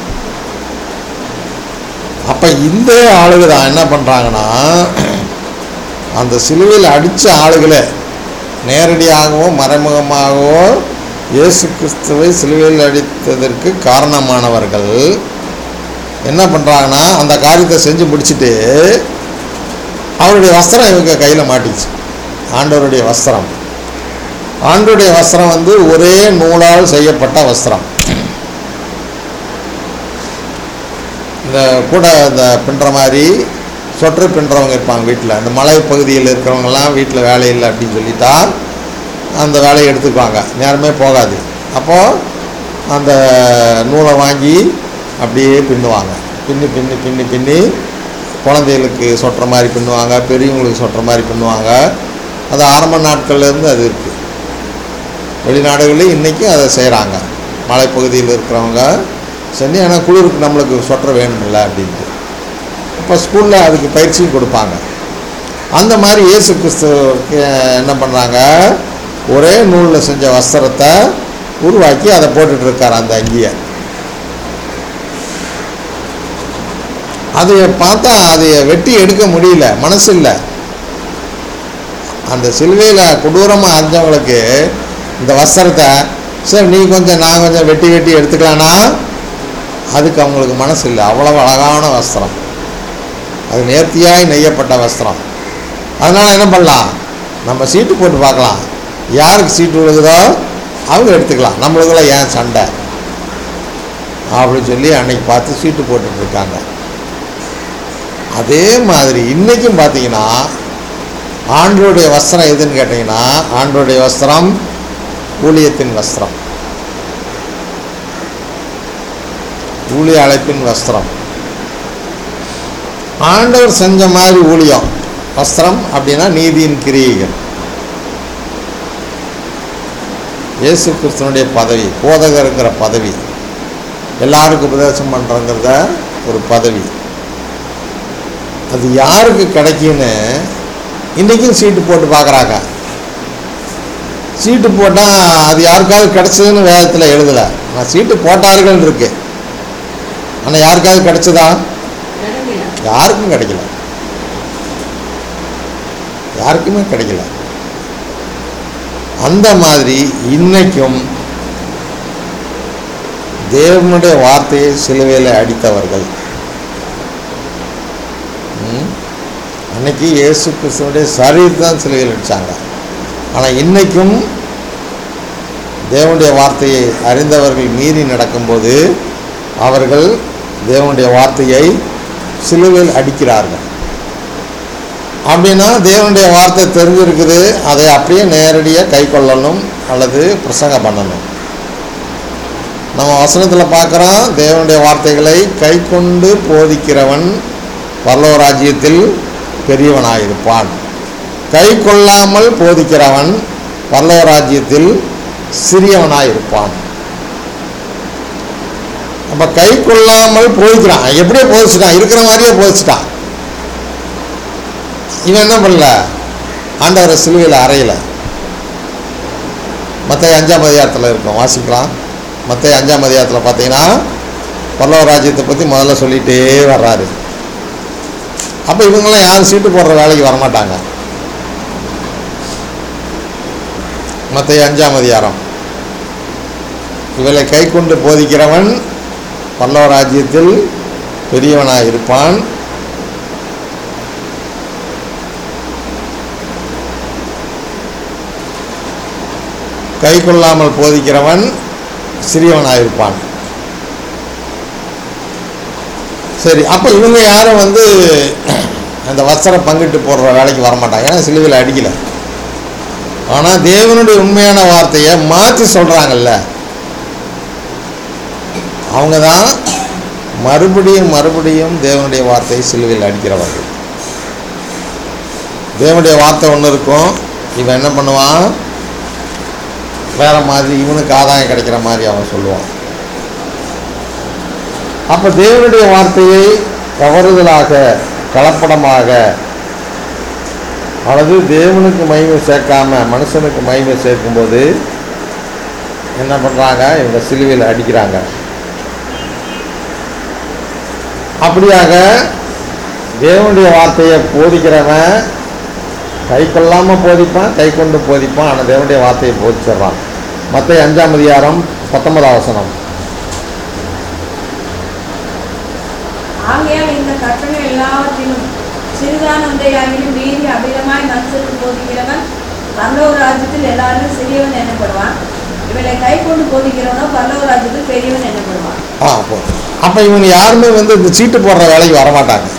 அப்போ இந்த ஆளுக தான் என்ன பண்ணுறாங்கன்னா, அந்த சிலுவையில் அடித்த ஆளுகளை நேரடியாகவோ மறைமுகமாகவோ இயேசு கிறிஸ்துவை சிலுவையில் அடித்ததற்கு காரணமானவர்கள் என்ன பண்ணுறாங்கன்னா, அந்த காரியத்தை செஞ்சு முடிச்சுட்டு அவருடைய வஸ்திரம் இவங்க கையில் மாட்டிச்சு. ஆண்டவருடைய வஸ்திரம், ஆண்டவருடைய வஸ்திரம் வந்து ஒரே நூலால் செய்யப்பட்ட வஸ்திரம். இந்த கூட இந்த பின்னுற மாதிரி சொற்று பின்னுறவங்க இருப்பாங்க வீட்டில். இந்த மலை பகுதியில் இருக்கிறவங்கெல்லாம் வீட்டில் வேலை இல்லை அப்படின்னு சொல்லிட்டா அந்த வேலையை எடுத்துக்குவாங்க, நேரமே போகாது. அப்போது அந்த நூலை வாங்கி அப்படியே பின்னுவாங்க. பின்னி பின்னி பின்னி பின்னி குழந்தைகளுக்கு சொட்டுற மாதிரி பின்னுவாங்க, பெரியவங்களுக்கு சொட்டுற மாதிரி பின்னுவாங்க. அது ஆரம்ப நாட்கள்லேருந்து அது இருக்குது. வெளிநாடுகளில் இன்றைக்கும் அதை செய்கிறாங்க. மலைப்பகுதியில் இருக்கிறவங்க சரி, ஆனால் குளிருக்கு நம்மளுக்கு சொட்டர் வேணுமில்ல அப்படின்ட்டு இப்போ ஸ்கூலில் அதுக்கு பயிற்சியும் கொடுப்பாங்க. அந்த மாதிரி இயேசு கிறிஸ்து என்ன பண்ணுறாங்க, ஒரே நூலில் செஞ்ச வஸ்திரத்தை உருவாக்கி அதை போட்டுட்ருக்கார் அந்த அங்கியை. அதை பார்த்தா அதை வெட்டி எடுக்க முடியல, மனசு இல்லை. அந்த சிலுவையில் கொடூரமாக அறிஞ்சவங்களுக்கு இந்த வஸ்திரத்தை சரி நீ கொஞ்சம் நான் கொஞ்சம் வெட்டி வெட்டி எடுத்துக்கலான்னா அதுக்கு அவங்களுக்கு மனசு இல்லை. அவ்வளவு அழகான வஸ்திரம், அது நேர்த்தியாய் நெய்யப்பட்ட வஸ்திரம். அதனால் என்ன பண்ணலாம், நம்ம சீட்டு போட்டு பார்க்கலாம், யாருக்கு சீட்டு விழுகுதோ அவங்க எடுத்துக்கலாம், நம்மளுக்குள்ள ஏன் சண்டை அப்படின்னு சொல்லி அன்னைக்கு பார்த்து சீட்டு போட்டுட்ருக்காங்க. அதே மாதிரி இன்றைக்கும் பார்த்தீங்கன்னா ஆண்டவருடைய வஸ்திரம் எதுன்னு கேட்டிங்கன்னா, ஆண்டவருடைய வஸ்திரம் ஊழியத்தின் வஸ்திரம், ஊழிய அழைப்பின் வஸ்திரம். ஆண்டவர் செஞ்ச மாதிரி ஊழியம் வஸ்திரம் அப்படின்னா நீதியின் கிரியைகள். இயேசு கிறிஸ்துவனுடைய பதவி, போதகருங்கிற பதவி, எல்லாருக்கும் உபதேசம் பண்ணுறங்கிறத ஒரு பதவி. அது யாருக்கு கிடைக்குன்னு இன்றைக்கும் சீட்டு போட்டு பார்க்குறாங்க. சீட்டு போட்டால் அது யாருக்காவது கிடச்சதுன்னு வேதத்தில் எழுதலை. ஆனால் சீட்டு போட்டார்கள் இருக்கு, ஆனால் யாருக்காவது கிடச்சதா? யாருக்கும் கிடைக்கல, யாருக்குமே கிடைக்கல. அந்த மாதிரி இன்னைக்கும் தேவனுடைய வார்த்தையை சிலுவையில் அடித்தவர்கள், அன்னைக்கு இயேசு கிறிஸ்துவனுடைய சரீரத்தை தான் சிலுவையில் அடித்தாங்க. ஆனால் இன்றைக்கும் தேவனுடைய வார்த்தையை அறிந்தவர்கள் மீறி நடக்கும்போது அவர்கள் தேவனுடைய வார்த்தையை சிலுவையில் அடிக்கிறார்கள். அப்படின்னா தேவனுடைய வார்த்தை தெரிஞ்சிருக்குது, அதை அப்படியே நேரடியாக கை கொள்ளணும் அல்லது பிரசங்கம் பண்ணணும். நம்ம வசனத்தில் பார்க்குறோம், தேவனுடைய வார்த்தைகளை கை கொண்டு போதிக்கிறவன் பரலோக ராஜ்யத்தில் பெரியவனாயிருப்பான், கை கொள்ளாமல் போதிக்கிறவன் பரலோக ராஜ்யத்தில் சிறியவனாயிருப்பான். அப்போ கை கொள்ளாமல் போதிக்கிறான், எப்படியே போதிச்சிட்டான், இருக்கிற மாதிரியே போதிச்சிட்டான். இவன் என்ன பண்ணல, ஆண்டவரை சிலுவையில் அறையில. மத்தேயு 5ஆம் அதிகாரத்தில் இருக்கும், வாசிக்கலாம். மத்தேயு 5ஆம் அதிகாரத்தில் பார்த்தீங்கன்னா பரலோக ராஜ்யத்தை பற்றி முதல்ல சொல்லிகிட்டே வர்றாரு. அப்போ இவங்களாம் யாரும் சீட்டு போடுற வேலைக்கு வரமாட்டாங்க. மத்தேயு 5ஆம் அதிகாரம், இவளை கை கொண்டு போதிக்கிறவன் பரலோக ராஜ்யத்தில் பெரியவனாக இருப்பான், கை கொள்ளாமல் போதிக்கிறவன் சிறியவனாக இருப்பான். சரி, அப்போ இவங்க யாரும் அந்த வஸ்திரம் பங்கிட்டு போடுற வேலைக்கு வரமாட்டாங்க, ஏன்னா சிலுவையில் அடிக்கலை. ஆனால் தேவனுடைய உண்மையான வார்த்தையை மாற்றி சொல்கிறாங்கல்ல, அவங்க தான் மறுபடியும் மறுபடியும் தேவனுடைய வார்த்தையை சிலுவையில் அடிக்கிறவர்கள். தேவனுடைய வார்த்தை ஒன்று இருக்கும், இவன் என்ன பண்ணுவான், வேறு மாதிரி இவனுக்கு ஆதாயம் கிடைக்கிற மாதிரி அவன் சொல்லுவான். அப்போ தேவனுடைய வார்த்தையை தவறுதலாக கலப்படமாக அல்லது தேவனுக்கு மகிமை சேர்க்காம மனுஷனுக்கு மகிமை சேர்க்கும்போது என்ன பண்ணுறாங்க, இவங்க சிலுவையில் அடிக்கிறாங்க. அப்படியாக தேவனுடைய வார்த்தையை போதிக்கிறவன் கை கொள்ளாமல் போதிப்பான், கை கொண்டு போதிப்பான். ஆனால் தேவனுடைய வார்த்தையை போதிச்சிடுறான். மத்தேயு 5:19. ஆகையால் இந்த கட்டளை எல்லாவற்றிலும் சிறிதான ஒன்றையாகிலும் மீறி அபிதமாய் மனுஷருக்கு போதிக்கிறவன் பரலோக ராஜ்யத்தில் எல்லாரும் சிறியவன் எனப்படுவான். இவளை கை கொண்டு போதிக்கிறவனோ பரலோக ராஜ்யத்தில் பெரியவன் எனப்படுவான். அப்போ இவங்க யாருமே இந்த சீட்டு போடுற வேலைக்கு வரமாட்டாங்க.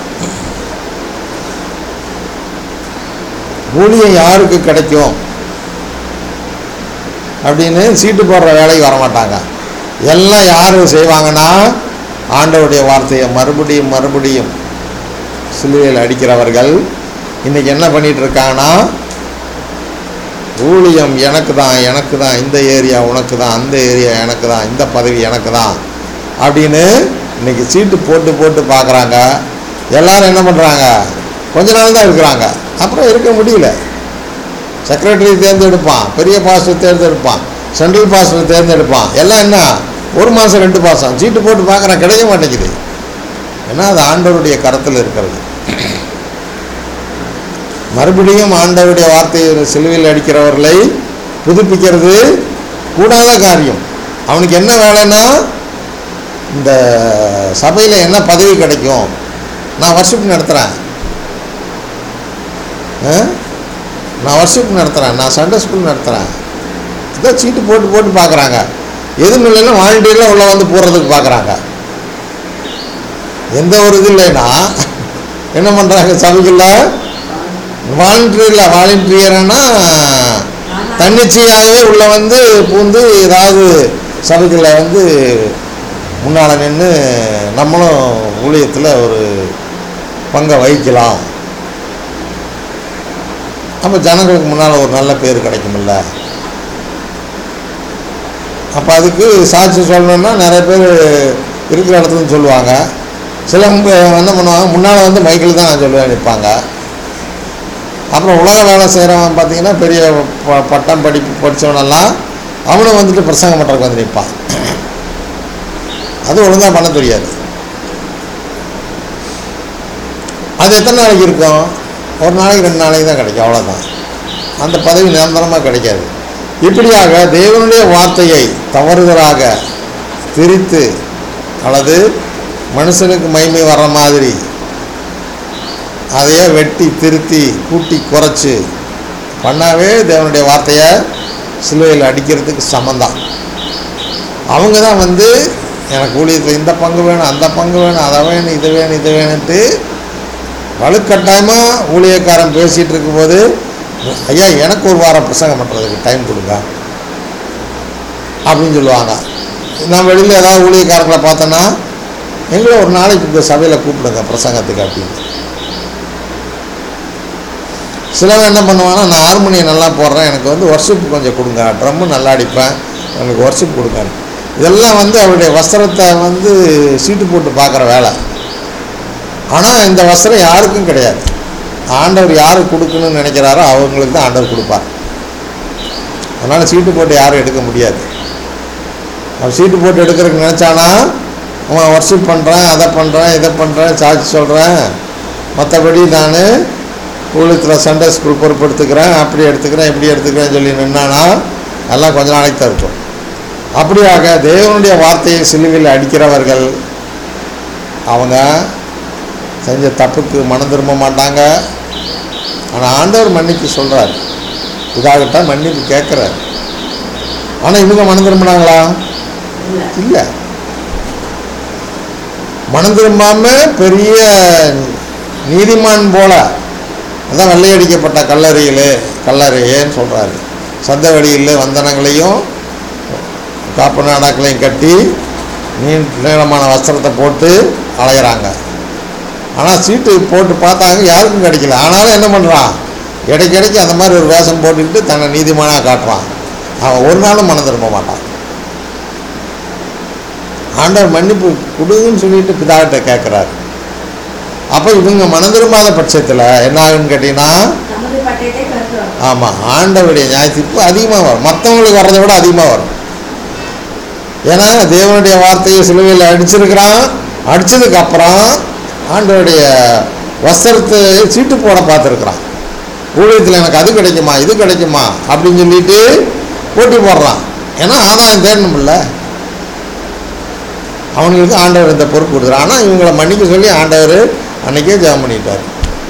ஊழியம் யாருக்கு கிடைக்கும் அப்படின்னு சீட்டு போடுற வேலைக்கு வரமாட்டாங்க. எல்லாம் யார் செய்வாங்கன்னா, ஆண்டவருடைய வார்த்தையை மறுபடியும் மறுபடியும் சிலுவையில் அடிக்கிறவர்கள் இன்றைக்கி என்ன பண்ணிகிட்டு இருக்காங்கன்னா, ஊழியம் எனக்கு தான், இந்த ஏரியா உனக்கு தான், அந்த ஏரியா எனக்கு தான், இந்த பதவி எனக்கு தான் அப்படின்னு இன்றைக்கி சீட்டு போட்டு போட்டு பார்க்குறாங்க. எல்லோரும் என்ன பண்ணுறாங்க, கொஞ்ச நாள் தான் இருக்கிறாங்க, அப்புறம் இருக்க முடியல. செக்ரட்டரி தேர்ந்தெடுப்பான், பெரிய பாஸ்டர் தேர்ந்தெடுப்பான், சென்ட்ரல் பாஸ்டர் தேர்ந்தெடுப்பான். எல்லாம் என்ன 1 மாதம் 2 மாதம் சீட்டு போட்டு பார்க்குறான், கிடைக்க மாட்டேங்குது. ஏன்னா அது ஆண்டவருடைய கரத்தில் இருக்கிறது. மறுபடியும் ஆண்டவருடைய வார்த்தையை சிலுவையில் அடிக்கிறவர்களை புதுப்பிக்கிறது கூடாத காரியம். அவனுக்கு என்ன வேலைன்னா, இந்த சபையில் என்ன பதவி கிடைக்கும், நான் வர்ஷிப் நடத்துகிறேன், நான் சண்டே ஸ்கூல் நடத்துகிறேன், இதை சீட்டு போட்டு போட்டு பார்க்குறாங்க. எதுவும் இல்லைன்னா வாலண்டியரில் உள்ள வந்து போடுறதுக்கு பார்க்குறாங்க. எந்த ஒரு இது இல்லைன்னா என்ன பண்ணுறாங்க, சபைகளில் வாலண்டியர்னா தன்னிச்சையாகவே உள்ளே வந்து பூந்து ஏதாவது சபைகளில் வந்து முன்னால் நின்று நம்மளும் ஊழியத்தில் ஒரு பங்கை வகிக்கலாம், அப்போ ஜனங்களுக்கு முன்னால் ஒரு நல்ல பேர் கிடைக்குமில்ல. அப்போ அதுக்கு சாட்சி சொல்லணுன்னா நிறைய பேர் இருக்கிற இடத்துலன்னு சொல்லுவாங்க. சில என்ன பண்ணுவாங்க, முன்னால் வந்து மைக்கில் தான் நான் சொல்லுவேன் நிற்பாங்க. அப்புறம் உலக வேலை செய்கிறவன் பார்த்திங்கன்னா பெரிய பட்டம் படித்தவனெல்லாம் அவனும் வந்துட்டு பிரசங்கம் பண்ணுறதுக்கு வந்து நிற்பான். அது ஒழுங்காக பண்ண தெரியாது. அது எத்தனை நாளைக்கு இருக்கும், 1 நாளைக்கு 2 நாளைக்கு தான் கிடைக்கும், அவ்வளோதான். அந்த பதவி நிரந்தரமாக கிடைக்காது. இப்படியாக தேவனுடைய வார்த்தையை தவறுதலாக திரித்து அல்லது மனுஷனுக்கு மகிமை வர்ற மாதிரி அதையே வெட்டி திருத்தி கூட்டி குறைச்சி பண்ணாவே தேவனுடைய வார்த்தையை சிலுவையில் அடிக்கிறதுக்கு சமந்தான். அவங்க தான் வந்து எனக்கு ஊழியத்தில் இந்த பங்கு வேணும், அந்த பங்கு வேணும், அதை வேணும், இது வேணும், இது வேணுன்ட்டு வலுக்கட்டாயமாக ஊழியக்காரன் பேசிகிட்டு இருக்கும்போது, ஐயா எனக்கு 1 வாரம் பிரசங்கம் பண்ணுறதுக்கு டைம் கொடுங்க அப்படின்னு சொல்லுவாங்க. நான் வெளியில் ஏதாவது ஊழியக்காரங்களை பார்த்தோன்னா, எங்களை ஒரு நாளைக்கு இந்த சபையில் கூப்பிடுங்க பிரசங்கத்துக்கு அப்படின்னு. சிலவன் என்ன பண்ணுவான்னா, நான் ஹார்மோனியை நல்லா போடுறேன், எனக்கு வந்து வர்ஷிப் கொஞ்சம் கொடுங்க, ட்ரம்மு நல்லா அடிப்பேன், எனக்கு வர்ஷிப் கொடுங்க. இதெல்லாம் வந்து அவருடைய வஸ்திரத்தை வந்து சீட்டு போட்டு பார்க்குற வேலை. ஆனால் இந்த வஸ்திரம் யாருக்கும் கிடையாது. ஆண்டவர் யாருக்கு கொடுக்கணும்னு நினைக்கிறாரோ அவங்களுக்கு தான் ஆண்டவர் கொடுப்பார். அதனால் சீட்டு போட்டு யாரும் எடுக்க முடியாது. அவன் சீட்டு போட்டு எடுக்கிறதுக்கு நினச்சானா, அவன் வர்ஷிப் பண்ணுறேன், அதை பண்ணுறேன், இதை பண்ணுறேன், சாட்சி சொல்கிறேன், மற்றபடி நான் ஊழியத்தில் சண்டே ஸ்கூல் பொறுப்பெடுத்துக்கிறேன், அப்படி எடுத்துக்கிறேன், இப்படி எடுத்துக்கிறேன்னு சொல்லி நின்னானா எல்லாம் கொஞ்ச நாளைக்கு தான் இருக்கும். அப்படியாக தேவனுடைய வார்த்தையை சிலுவையில் அடிக்கிறவர்கள் அவங்க செஞ்ச தப்புக்கு மனம் திரும்ப மாட்டாங்க. ஆனால் ஆண்டவர் மன்னிப்பு சொல்கிறார், இதாகட்ட மன்னிப்பு கேட்குறார். ஆனால் இவங்க மனம் திரும்பினாங்களா? இல்லை. மனம் திரும்பாமல் பெரிய நீதிமான் போல அதான் வெள்ளையடிக்கப்பட்ட கல்லறையேன்னு சொல்கிறாரு. சந்த வழியில் வந்தனங்களையும் காப்பு நாடாக்களையும் கட்டி நீளமான வஸ்திரத்தை போட்டு அலையிறாங்க. ஆனால் சீட்டு போட்டு பார்த்தாங்க, யாருக்கும் கிடைக்கல. ஆனாலும் என்ன பண்ணுறான், இடைக்கிடைக்கு அந்த மாதிரி ஒரு வேஷம் போட்டுக்கிட்டு தன்னை நீதிமானாக காட்டுறான். அவன் ஒரு நாளும் மனம் திரும்ப மாட்டான். ஆண்டவர் மன்னிப்பு கொடுங்கன்னு சொல்லிட்டு பிதாகிட்ட கேட்குறாரு. அப்போ இவங்க மனம் திரும்பாத பட்சத்தில் என்ன ஆகுன்னு கேட்டிங்கன்னா, நமது பட்டயத்தை கருத்துறோம். ஆமாம், ஆண்டவருடைய நியாய தீர்ப்பு அதிகமாக வரும், மற்றவங்களுக்கு வர்றதை விட அதிகமாக வரும். ஏன்னா தேவனுடைய வார்த்தையை சிலுவையில் அடிச்சிருக்கிறான். அடித்ததுக்கப்புறம் ஆண்டவருடைய வஸ்திரத்தை சீட்டு போட பார்த்துருக்குறான். ஊழியத்தில் எனக்கு அது கிடைக்குமா இது கிடைக்குமா அப்படின்னு சொல்லிட்டு போட்டி போடுறான். ஏன்னா ஆதாயம் தேடணும்ல, அவங்களுக்கு ஆண்டவர் இந்த பொறுப்பு கொடுக்குறார். ஆனால் இவங்களை மன்னிக்க சொல்லி ஆண்டவர் அன்றைக்கே ஜெபம் பண்ணிட்டார்.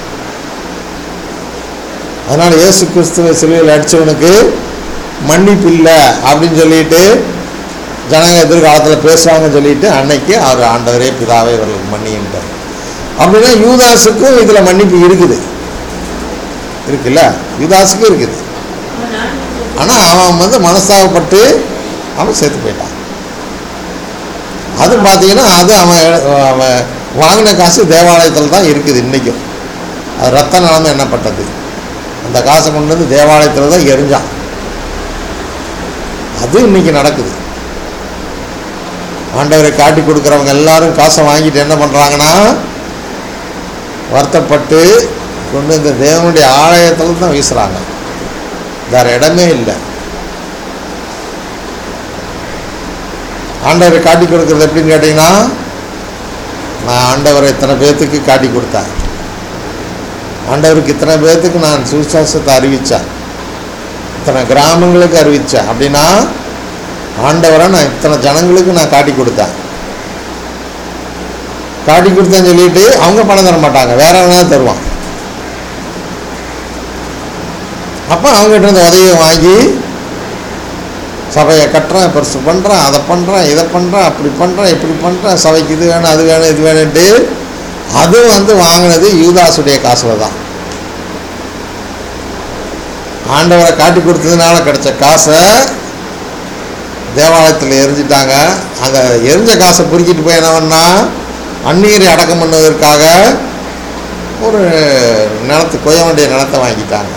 அதனால் இயேசு கிறிஸ்துவ சிலுவையில் அடித்தவனுக்கு மன்னிப்பு இல்லை அப்படின்னு சொல்லிட்டு ஜனங்க எதிர்காலத்தில் பேசுவாங்கன்னு சொல்லிட்டு அன்னைக்கு அவர் ஆண்டவரே பிதாவே இவர்களுக்கு மன்னின்றார். அப்படின்னா யூதாஸுக்கும் இதில் மன்னிப்பு இருக்குல்ல, யூதாஸுக்கும் இருக்குது. ஆனால் அவன் மனஸ்தாபப்பட்டு அவன் சேர்த்து போயிட்டான். அது பார்த்தீங்கன்னா அது அவன் வாங்கின காசு தேவாலயத்தில் தான் இருக்குது இன்றைக்கும். அது ரத்த நிலமை என்னப்பட்டது, அந்த காசை கொண்டு வந்து தேவாலயத்தில் தான் எரிஞ்சான். அது இன்னைக்கு நடக்குது. ஆண்டவரை காட்டி கொடுக்குறவங்க எல்லாரும் காசை வாங்கிட்டு என்ன பண்ணுறாங்கன்னா, வருத்தப்பட்டு கொண்டு இந்த தேவனுடைய ஆலயத்தில் தான் வீசுகிறாங்க, வேறு இடமே இல்லை. ஆண்டவரை காட்டி கொடுக்குறது எப்படின்னு கேட்டிங்கன்னா, நான் ஆண்டவரை இத்தனை பேர்த்துக்கு காட்டி கொடுத்தேன், ஆண்டவருக்கு இத்தனை பேர்த்துக்கு நான் சுவிசேஷத்தை அறிவித்தேன், இத்தனை கிராமங்களுக்கு அறிவித்தேன் அப்படின்னா ஆண்டவரை நான் இத்தனை ஜனங்களுக்கு நான் காட்டி கொடுத்தேன்னு சொல்லிட்டு அவங்க பணம் தர மாட்டாங்க, வேற எவனா தருவான். அப்போ அவங்ககிட்ட இருந்து உதவியை வாங்கி சபையை கட்டுறேன், பெருசு பண்ணுறேன், அதை பண்ணுறேன், இதை பண்ணுறேன், அப்படி பண்ணுறேன், இப்படி பண்ணுறேன், சபைக்கு இது வேணும் அது வேணும் இது வேணுன்ட்டு அது வாங்கினது யூதாசுடைய காசில் தான். ஆண்டவரை காட்டி கொடுத்ததுனால கிடைச்ச காசை தேவாலயத்தில் எரிஞ்சிட்டாங்க. அங்கே எரிஞ்ச காசை பொறுக்கிட்டு போய் என்ன பண்ணா, அந்நீரை அடக்கம் பண்ணுவதற்காக ஒரு கொய்ய வேண்டிய நிலத்தை வாங்கிட்டாங்க.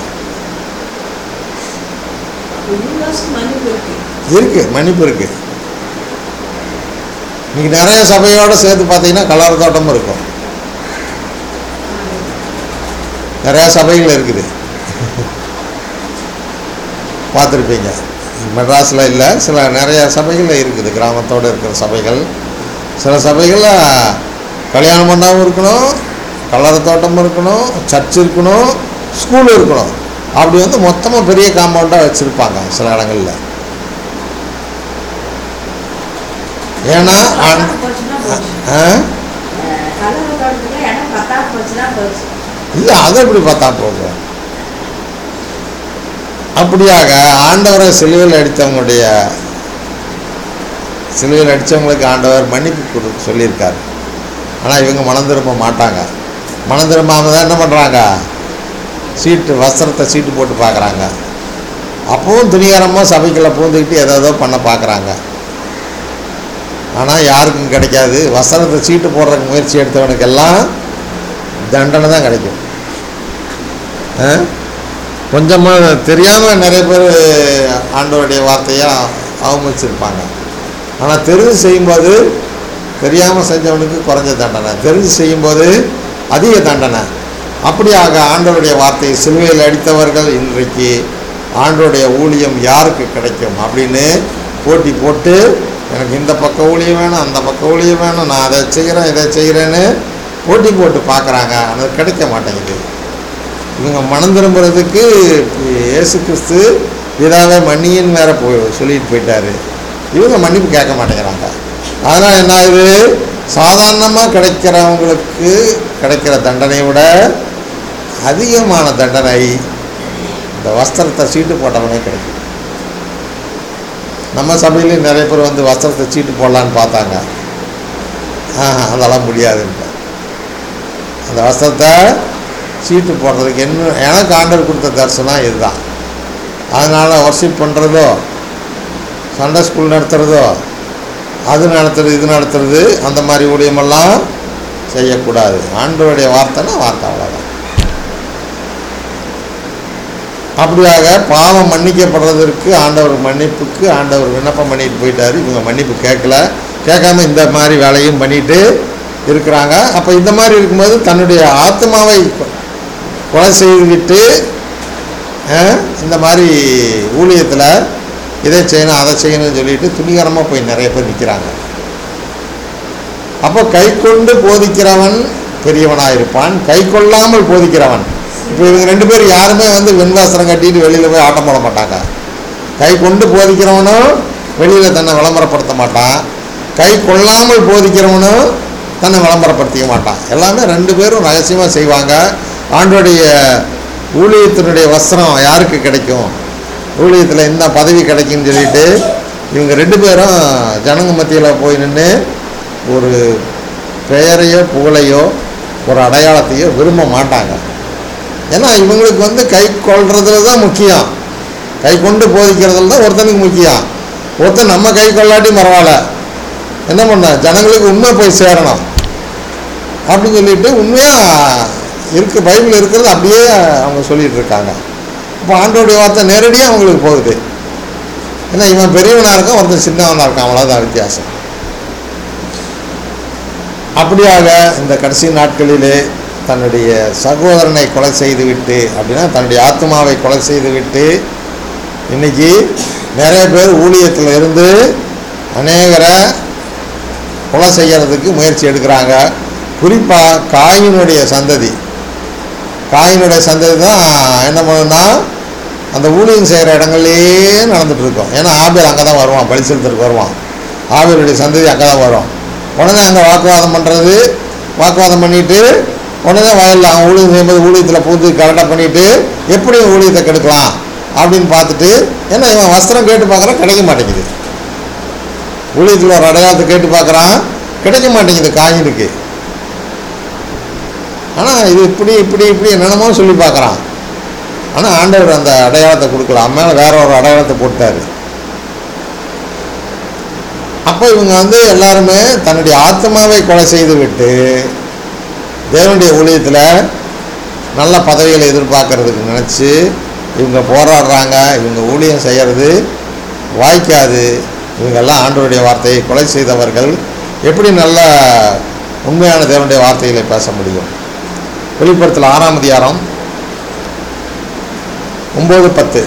இருக்கு, மன்னிப்பு இருக்கு. இன்னைக்கு நிறைய சபையோடு சேர்த்து பார்த்தீங்கன்னா கலர் தோட்டமும் இருக்கும், நிறையா சபைகள் இருக்குது, பார்த்துருப்பீங்க. மெட்ராஸில் இல்லை, சில நிறைய சபைகளில் இருக்குது, கிராமத்தோடு இருக்கிற சபைகள். சில சபைகளில் கல்யாணம் பண்ணாமல் இருக்கணும், கலர் தோட்டமும் இருக்கணும், சர்ச் இருக்கணும், ஸ்கூல் இருக்கணும். அப்படி மொத்தமாக பெரிய காம்பவுண்டாக வச்சுருப்பாங்க சில இடங்களில். ஏன்னா இல்லை, அதை எப்படி பார்த்தா போகும். அப்படியாக ஆண்டவரை சிலுவையில் அடித்தவங்களுக்கு ஆண்டவர் மன்னிப்பு சொல்லியிருக்கார். ஆனால் இவங்க மனம் திரும்ப மாட்டாங்க. மனம் திரும்பாமல் தான் என்ன பண்ணுறாங்க, வஸ்திரத்தை சீட்டு போட்டு பார்க்குறாங்க. அப்பவும் துணிகரமாக சபைக்குள்ளே பூந்துக்கிட்டு ஏதோ பண்ண பார்க்குறாங்க. ஆனால் யாருக்கும் கிடைக்காது. வஸ்திரத்தை சீட்டு போடுறதுக்கு முயற்சி எடுத்தவனுக்கெல்லாம் தண்டனை தான் கிடைக்கும். கொஞ்சமாக தெரியாமல் நிறைய பேர் ஆண்டவருடைய வார்த்தையாக அவமதிச்சிருப்பாங்க. ஆனால் தெரிஞ்சு செய்யும்போது, தெரியாமல் செஞ்சவனுக்கு குறைஞ்ச தண்டனை, தெரிஞ்சு செய்யும்போது அதிக தண்டனை. அப்படியாக ஆண்டவருடைய வார்த்தையை சிலுவையில் அடித்தவர்கள் இன்றைக்கு ஆண்டவருடைய ஊழியம் யாருக்கு கிடைக்கும் அப்படின்னு போட்டி போட்டு, எனக்கு இந்த பக்க ஊழியம் வேணும், அந்த பக்க ஊழியம் வேணும், நான் அதை செய்கிறேன் இதை செய்கிறேன்னு போட்டி போட்டு பார்க்குறாங்க. ஆனால் கிடைக்க மாட்டேங்குது. இவங்க மனம் திரும்புறதுக்கு இயேசு கிறிஸ்து இதாவே மன்னின்னு வேற சொல்லிட்டு போயிட்டாரு. இவங்க மன்னிப்பு கேட்க மாட்டேங்கிறாங்க. அதனால் என்ன ஆகுது, சாதாரணமாக கிடைக்கிறவங்களுக்கு கிடைக்கிற தண்டனையை விட அதிகமான தண்டனை இந்த வஸ்திரத்தை சீட்டு போட்டவனே கிடைக்கும். நம்ம சபையிலையும் நிறைய பேர் வஸ்திரத்தை சீட்டு போடலான்னு பார்த்தாங்க. அதெல்லாம் முடியாதுன்ட்டு. அந்த வஸ்திரத்தை சீட்டு போடுறதுக்கு எனக்கு ஆண்டவர் கொடுத்த தரிசனம் இதுதான். அதனால் வர்ஷிப் பண்ணுறதோ, சண்டே ஸ்கூல் நடத்துகிறதோ, அது நடத்துறது இது நடத்துறது, அந்த மாதிரி ஊழியமெல்லாம் செய்யக்கூடாது. ஆண்டவருடைய வார்த்தைன்னா வார்த்தை, அவ்வளோதான். அப்படியாக பாவம் மன்னிக்கப்படுறதற்கு ஆண்டவர் மன்னிப்புக்கு ஆண்டவர் விண்ணப்பம் பண்ணிட்டு போயிட்டார். இவங்க மன்னிப்பு கேட்காம இந்த மாதிரி வேலையும் பண்ணிட்டு இருக்கிறாங்க. அப்போ இந்த மாதிரி இருக்கும்போது தன்னுடைய ஆத்மாவை கொலை செய்துவிட்டு இந்த மாதிரி ஊழியத்தில் இதை செய்யணும் அதை செய்யணும்னு சொல்லிட்டு துணிகரமாக போய் நிறைய பேர் நிற்கிறாங்க. அப்போ கை கொண்டு போதிக்கிறவன் பெரியவனாக இருப்பான், கை கொள்ளாமல் போதிக்கிறவன். இப்போ இவங்க 2 பேர் யாருமே வெண்வாசனம் கட்டிட்டு வெளியில் போய் ஆட்டம் போட மாட்டாங்க. கை கொண்டு போதிக்கிறவனும் வெளியில் தன்னை விளம்பரப்படுத்த மாட்டான், கை கொள்ளாமல் போதிக்கிறவனும் தன்னை விளம்பரப்படுத்திக்க மாட்டான். எல்லாமே 2 பேரும் ரகசியமாக செய்வாங்க. ஆண்டோடைய ஊழியத்தினுடைய வஸ்திரம் யாருக்கு கிடைக்கும், ஊழியத்தில் என்ன பதவி கிடைக்குன்னு சொல்லிட்டு இவங்க 2 பேரும் ஜனங்க மத்தியில் போய் நின்று ஒரு பெயரையோ புகழையோ ஒரு அடையாளத்தையோ விரும்ப மாட்டாங்க. ஏன்னா இவங்களுக்கு கை கொள்றதுல தான் முக்கியம், கை கொண்டு போதிக்கிறதுல தான் ஒருத்தனுக்கு முக்கியம். ஒருத்தன் நம்ம கை கொள்ளாட்டி பரவாயில்ல, என்ன பண்ண ஜனங்களுக்கு உண்மை போய் சேரணும் அப்படின்னு சொல்லிட்டு உண்மையாக பைபிள் இருக்கிறது அப்படியே அவங்க சொல்லிகிட்டு இருக்காங்க. இப்போ ஆண்டோடைய வார்த்தை நேரடியாக அவங்களுக்கு போகுது. ஏன்னா இவன் பெரியவனாக இருக்கான், ஒருத்தன் சின்னவனாக இருக்கான், அவ்வளோதான் வித்தியாசம். அப்படியாக இந்த கடைசி நாட்களிலே தன்னுடைய சகோதரனை கொலை செய்துவிட்டு, அப்படின்னா தன்னுடைய ஆத்மாவை கொலை செய்துவிட்டு இன்றைக்கி நிறைய பேர் ஊழியத்தில் இருந்து அநேகரை கொலை செய்கிறதுக்கு முயற்சி எடுக்கிறாங்க. குறிப்பாக காயினுடைய சந்ததி தான் என்ன பண்ணுன்னா அந்த ஊழியம் செய்கிற இடங்கள்லேயே நடந்துகிட்ருக்கோம். ஏன்னா ஆபேல் அங்கே தான் வருவான், பலி செலுத்துறதுக்கு வருவான். ஆபேலுடைய சந்ததி அங்கே தான் வரும். உடனே அங்கே வாக்குவாதம் பண்ணிவிட்டு உடனே வயலில் அவன் ஊழியம் செய்யும்போது ஊழியத்தில் பூந்து கரெக்டாக பண்ணிவிட்டு எப்படி ஊழியத்தை கெடுக்கலாம் அப்படின்னு பார்த்துட்டு, ஏன்னா இவன் வஸ்திரம் கேட்டு பார்க்குறான், கிடைக்க மாட்டேங்குது. ஊழியத்தில் ஒரு அடையாளத்தை கேட்டு பார்க்குறான், கிடைக்க மாட்டேங்குது காயினுக்கு. ஆனால் இது இப்படி என்னென்னமோ சொல்லி பார்க்குறான். ஆனால் ஆண்டவர் அந்த அடையாளத்தை கொடுக்கல, அவன் மேலே வேற ஒரு அடையாளத்தை போட்டார். அப்போ இவங்க எல்லாருமே தன்னுடைய ஆத்மாவை கொலை செய்து விட்டு தேவனுடைய ஊழியத்தில் நல்ல பதவிகளை எதிர்பார்க்கறதுக்கு நினச்சி இவங்க போராடுறாங்க. இவங்க ஊழியம் செய்கிறது வாய்க்காது. இவங்கெல்லாம் ஆண்டவருடைய வார்த்தையை கொலை செய்தவர்கள் எப்படி நல்ல உண்மையான தேவனுடைய வார்த்தைகளை பேச முடியும்? வெளிப்படுத்தல் 6ஆம் அதிகாரம் 9-10.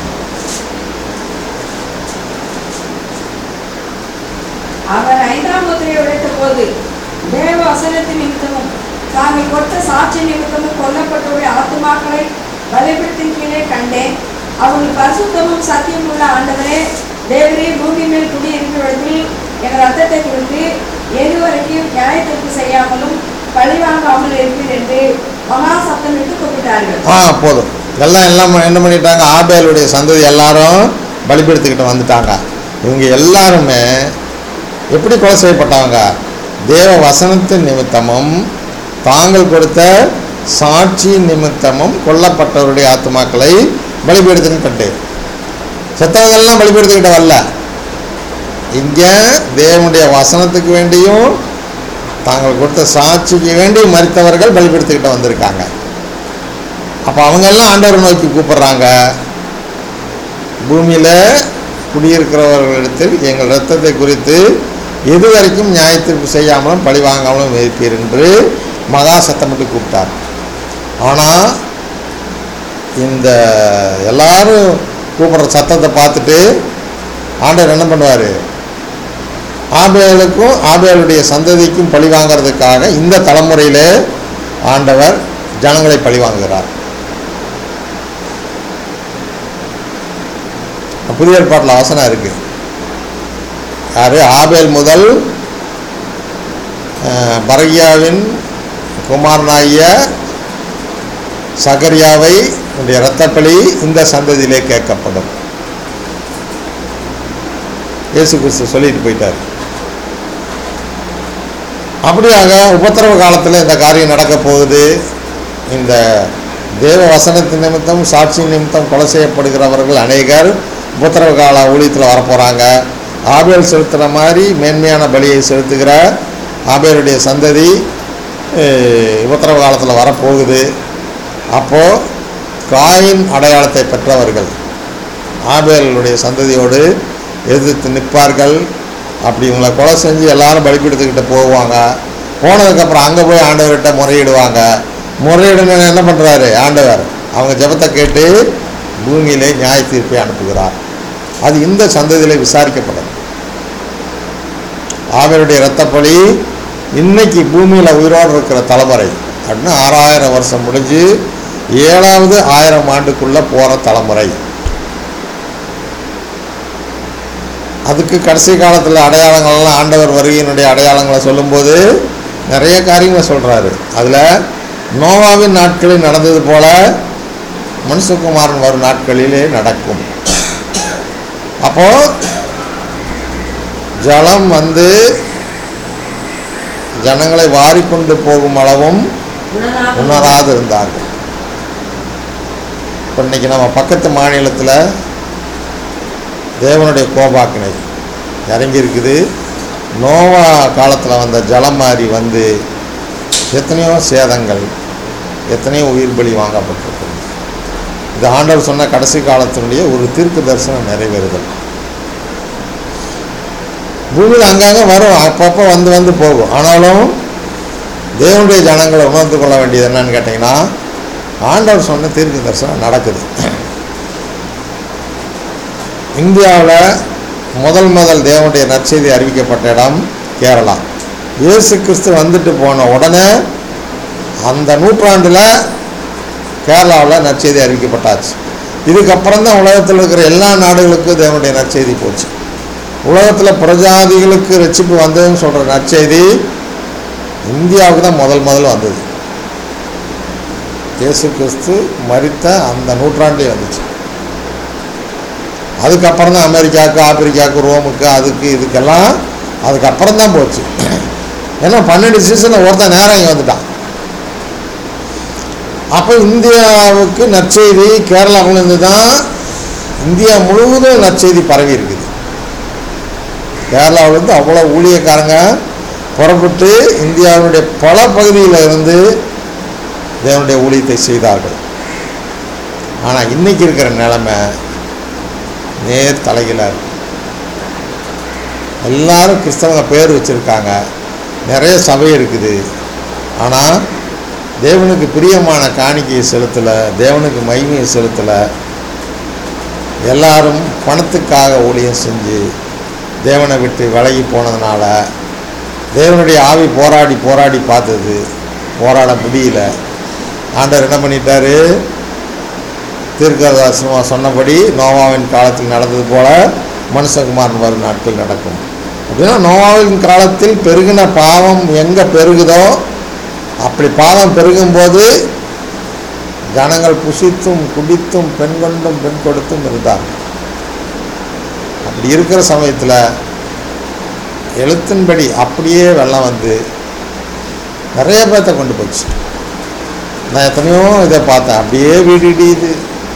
அவர் 5ஆம் முத்திரையை உடைத்த போது தேவ வசனத்தின் நிமித்தமும் தாங்கள் கொடுத்த சாட்சி நிமித்தமும் கொல்லப்பட்டவருடைய ஆத்துமாக்களை பலிபீடத்தின் கீழே கண்டேன். அவர்கள் பரிசுத்தமும் சத்தியம் உள்ள ஆண்டவரே, தேவரே, பூமி மேல் குடியிருக்கிறவர்கள் எங்கள் ரத்தத்தை குறித்து எதுவரைக்கும் நியாயத்திற்கு செய்யாமலும் பழிவாங்காமல் இருப்பீர் என்று மகா சத்தமிட்டு கூப்பிட்டார்கள். போதும், எல்லாம் என்ன பண்ணிட்டாங்க, ஆபேலுடைய சந்ததி எல்லாரும் பலிபீடத்துக்கிட்ட வந்துட்டாங்க. இவங்க எல்லாருமே எப்படி கொலை செய்யப்பட்டவங்க? தேவ வசனத்தின் நிமித்தமும் தாங்கள் கொடுத்த சாட்சி நிமித்தமும் கொல்லப்பட்டவருடைய ஆத்மாக்களை பலிபீடத்தின் கண்டு. செத்தவங்கள்லாம் பலிபீடத்துக்கிட்ட வரல, இங்கே தேவனுடைய வசனத்துக்கு வேண்டியும் தாங்கள் கொடுத்த சாட்சிக்கு வேண்டி மரித்தவர்கள் பலிபீடத்துக்கிட்ட வந்திருக்காங்க. அப்போ அவங்கெல்லாம் ஆண்டவரை நோக்கி கூப்பிட்றாங்க, பூமியில் குடியிருக்கிறவர்களிடத்தில் எங்கள் இரத்தத்தை குறித்து எதுவரைக்கும் நியாயத்திற்கு செய்யாமலும் பழி வாங்காமலும் இருப்பீர் என்று மகா சத்தமிட்டு கூப்பிட்டார். ஆனால் இந்த எல்லாரும் கூப்பிட்ற சத்தத்தை பார்த்துட்டு ஆண்டவர் என்ன பண்ணுவார்? ஆபேலுக்கும் ஆபேலுடைய சந்ததிக்கும் பழி வாங்கிறதுக்காக இந்த தலைமுறையில் ஆண்டவர் ஜனங்களை பழி வாங்குகிறார். புதிய ஏற்பாட்டில் வசனம் இருக்குது. யார்? ஆபேல் முதல் பரகியாவின் குமாரனாகிய சகரியாவை இரத்தப்பழி இந்த சந்ததியிலே கேட்கப்படும். இயேசு கிறிஸ்து சொல்லிட்டு போயிட்டார். அப்படியாக உபத்திரவ காலத்தில் இந்த காரியம் நடக்க போகுது. இந்த தேவ வசனத்தின் நிமித்தம் சாட்சி நிமித்தம் கொலை செய்யப்படுகிறவர்கள் அநேகர் உபத்திரவ கால ஊழியத்தில் வரப்போகிறாங்க. ஆபேல் செலுத்துகிற மாதிரி மேன்மையான பலியை செலுத்துகிற ஆபேலுடைய சந்ததி உபத்திரவ காலத்தில் வரப்போகுது. அப்போது காயின் அடையாளத்தை பெற்றவர்கள் ஆபேலுடைய சந்ததியோடு எதிர்த்து நிற்பார்கள். அப்படி இவங்களை கொலை செஞ்சு எல்லாரும் பலிபீடத்துக்கிட்ட போவாங்க. போனதுக்கப்புறம் அங்கே போய் ஆண்டவர்கிட்ட முறையிடுவாங்க. முறையிடணும்னு என்ன பண்ணுறாரு ஆண்டவர்? அவங்க ஜெபத்தை கேட்டு பூமியிலே நியாய தீர்ப்பை அனுப்புகிறார். அது இந்த சந்ததியிலே விசாரிக்கப்படும். ஆபேலுடைய இரத்தப்பழி இன்னைக்கு பூமியில் உயிரோடு இருக்கிற தலைமுறை அப்படின்னா 6000 வருஷம் முடிஞ்சு 7வது 1000 ஆண்டுக்குள்ளே போகிற தலைமுறை. அதுக்கு கடைசி காலத்தில் அடையாளங்கள்லாம் ஆண்டவர் வருகையினுடைய அடையாளங்களை சொல்லும்போது நிறைய காரியங்களை சொல்கிறாரு. அதில் நோவாவின் நாட்களில் நடந்தது போல மனுஷகுமாரன் வரும் நாட்களிலே நடக்கும். அப்போது ஜலம் வந்து ஜனங்களை வாரிக்கொண்டு போகும் அளவும் உணராது இருந்தார்கள். இப்போ இன்றைக்கி நம்ம பக்கத்து மாநிலத்தில் தேவனுடைய கோபாக்கினை இறங்கி இருக்குது. நோவா காலத்தில் வந்த ஜலம் மாறி வந்து எத்தனையோ சேதங்கள், எத்தனையோ உயிர் பலி வாங்கப்பட்டிருக்கு. இது ஆண்டவர் சொன்ன கடைசி காலத்தினுடைய ஒரு தீர்க்க தரிசனம் நிறைவேறுதல். பூமியில் அங்கங்கே வரும், அப்பப்போ வந்து வந்து போகும். ஆனாலும் தேவனுடைய ஜனங்களை உணர்ந்து கொள்ள வேண்டியது என்னன்னு கேட்டிங்கன்னா, ஆண்டவர் சொன்ன தீர்க்க தரிசனம் நடக்குது. இந்தியாவில் முதல் தேவனுடைய நற்செய்தி அறிவிக்கப்பட்ட இடம் கேரளா. இயேசு கிறிஸ்து வந்துட்டு போன உடனே அந்த நூற்றாண்டில் கேரளாவில் நற்செய்தி அறிவிக்கப்பட்டாச்சு. இதுக்கப்புறம் தான் உலகத்தில் இருக்கிற எல்லா நாடுகளுக்கும் தேவனுடைய நற்செய்தி போச்சு. உலகத்தில் பிரஜாதிகளுக்கு ரட்சிப்பு வந்ததுன்னு சொல்கிற நற்செய்தி இந்தியாவுக்கு தான் முதல் வந்தது. இயேசு கிறிஸ்து மரித்த அந்த நூற்றாண்டே வந்துச்சு. அதுக்கப்புறம் தான் அமெரிக்காவுக்கு, ஆப்பிரிக்காவுக்கு, ரோமுக்கு, அதுக்கு இதுக்கெல்லாம் அதுக்கப்புறம் தான் போச்சு. ஏன்னா 12 சீசனில் ஒருத்தன் நேரம் இங்கே வந்துட்டான். அப்போ இந்தியாவுக்கு நற்செய்தி கேரளாவிலேருந்து தான் இந்தியா முழுவதும் நற்செய்தி பரவி இருக்குது. கேரளாவிலேருந்து அவ்வளோ ஊழியக்காரங்க புறப்பட்டு இந்தியாவுடைய பல பகுதியில் இருந்து தேவனுடைய ஊழியத்தை செய்தார்கள். ஆனால் இன்றைக்கி இருக்கிற நிலைமை நேர் தலைகளாக எல்லாரும் கிறிஸ்தவங்க பேர் வச்சுருக்காங்க, நிறைய சபை இருக்குது. ஆனால் தேவனுக்கு பிரியமான காணிக்கையை செலுத்தலை, தேவனுக்கு மகிமையை செலுத்தலை. எல்லாரும் பணத்துக்காக ஊழியம் செஞ்சு தேவனை விட்டு விலகி போனதுனால தேவனுடைய ஆவி போராடி பார்த்தது, போராட முடியல. ஆண்டவர் என்ன பண்ணிட்டாரு? தீர்க்கதரிசனமாக சொன்னபடி நோவாவின் காலத்தில் நடந்தது போல மனுஷகுமாரன் வரும் நாட்கள் நடக்கும். அப்படின்னா நோவாவின் காலத்தில் பெருகின பாவம் எங்கே பெருகுதோ அப்படி பாவம் பெருகும்போது ஜனங்கள் புசித்தும் குடித்தும் பெண் கொண்டும் பெண் கொடுத்தும் இருந்தாங்க. அப்படி இருக்கிற சமயத்தில் எழுத்தின்படி அப்படியே வெள்ளம் வந்து நிறைய பேர்த்த கொண்டு போச்சு. நான் எத்தனையோ இதை பார்த்தேன். அப்படியே வீடு இடியுது,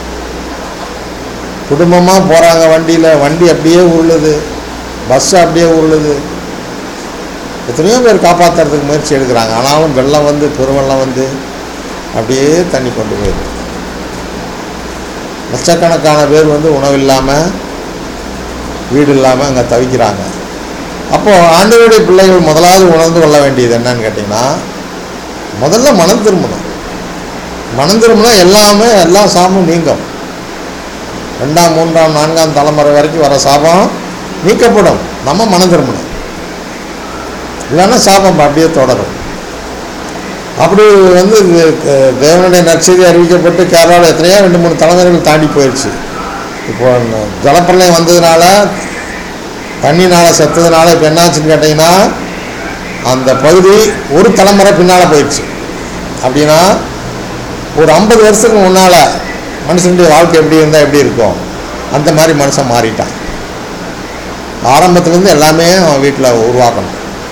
குடும்பமாக போகிறாங்க வண்டியில், வண்டி அப்படியே உருளுது, பஸ்ஸு அப்படியே உருளுது. எத்தனையோ பேர் காப்பாற்றுறதுக்கு முயற்சி எடுக்கிறாங்க. ஆனாலும் வெள்ளம் வந்து பெருவெள்ளம் வந்து அப்படியே தண்ணி கொண்டு போயிடுது. லட்சக்கணக்கான பேர் வந்து உணவு இல்லாமல், வீடு இல்லாமல் அங்கே தவிக்கிறாங்க. அப்போது ஆண்டவருடைய பிள்ளைகள் முதலாவது உணர்ந்து கொள்ள வேண்டியது என்னன்னு கேட்டிங்கன்னா, முதல்ல மனம் திரும்பணும். மனம் திரும்பினா எல்லா சாபமும் நீங்கும். 2ஆம் 3ஆம் 4ஆம் தலைமுறை வரைக்கும் வர சாபம் நீக்கப்படும். நம்ம மனம் திரும்பணும், இல்லைன்னா சாபம் அப்படியே தொடரும். அப்படி வந்து தேவனுடைய நற்செய்தி அறிவிக்கப்பட்டு கேரளாவில் எத்தனையோ 2-3 தலைமுறைகள் தாண்டி போயிடுச்சு. இப்போ ஜலப்பிரளயம் வந்ததுனால, தண்ணினால் செத்ததுனால இப்போ என்னாச்சுன்னு கேட்டிங்கன்னா, அந்த பகுதி ஒரு தலைமுறை பின்னால் போயிடுச்சு. அப்படின்னா ஒரு 50 வருஷத்துக்கு முன்னால் மனுஷனுடைய வாழ்க்கை எப்படி இருந்தால் எப்படி இருக்கும், அந்த மாதிரி மனுஷன் மாறிட்டான். ஆரம்பத்துலேருந்து எல்லாமே அவன் வீட்டில் உருவாக்கணும்,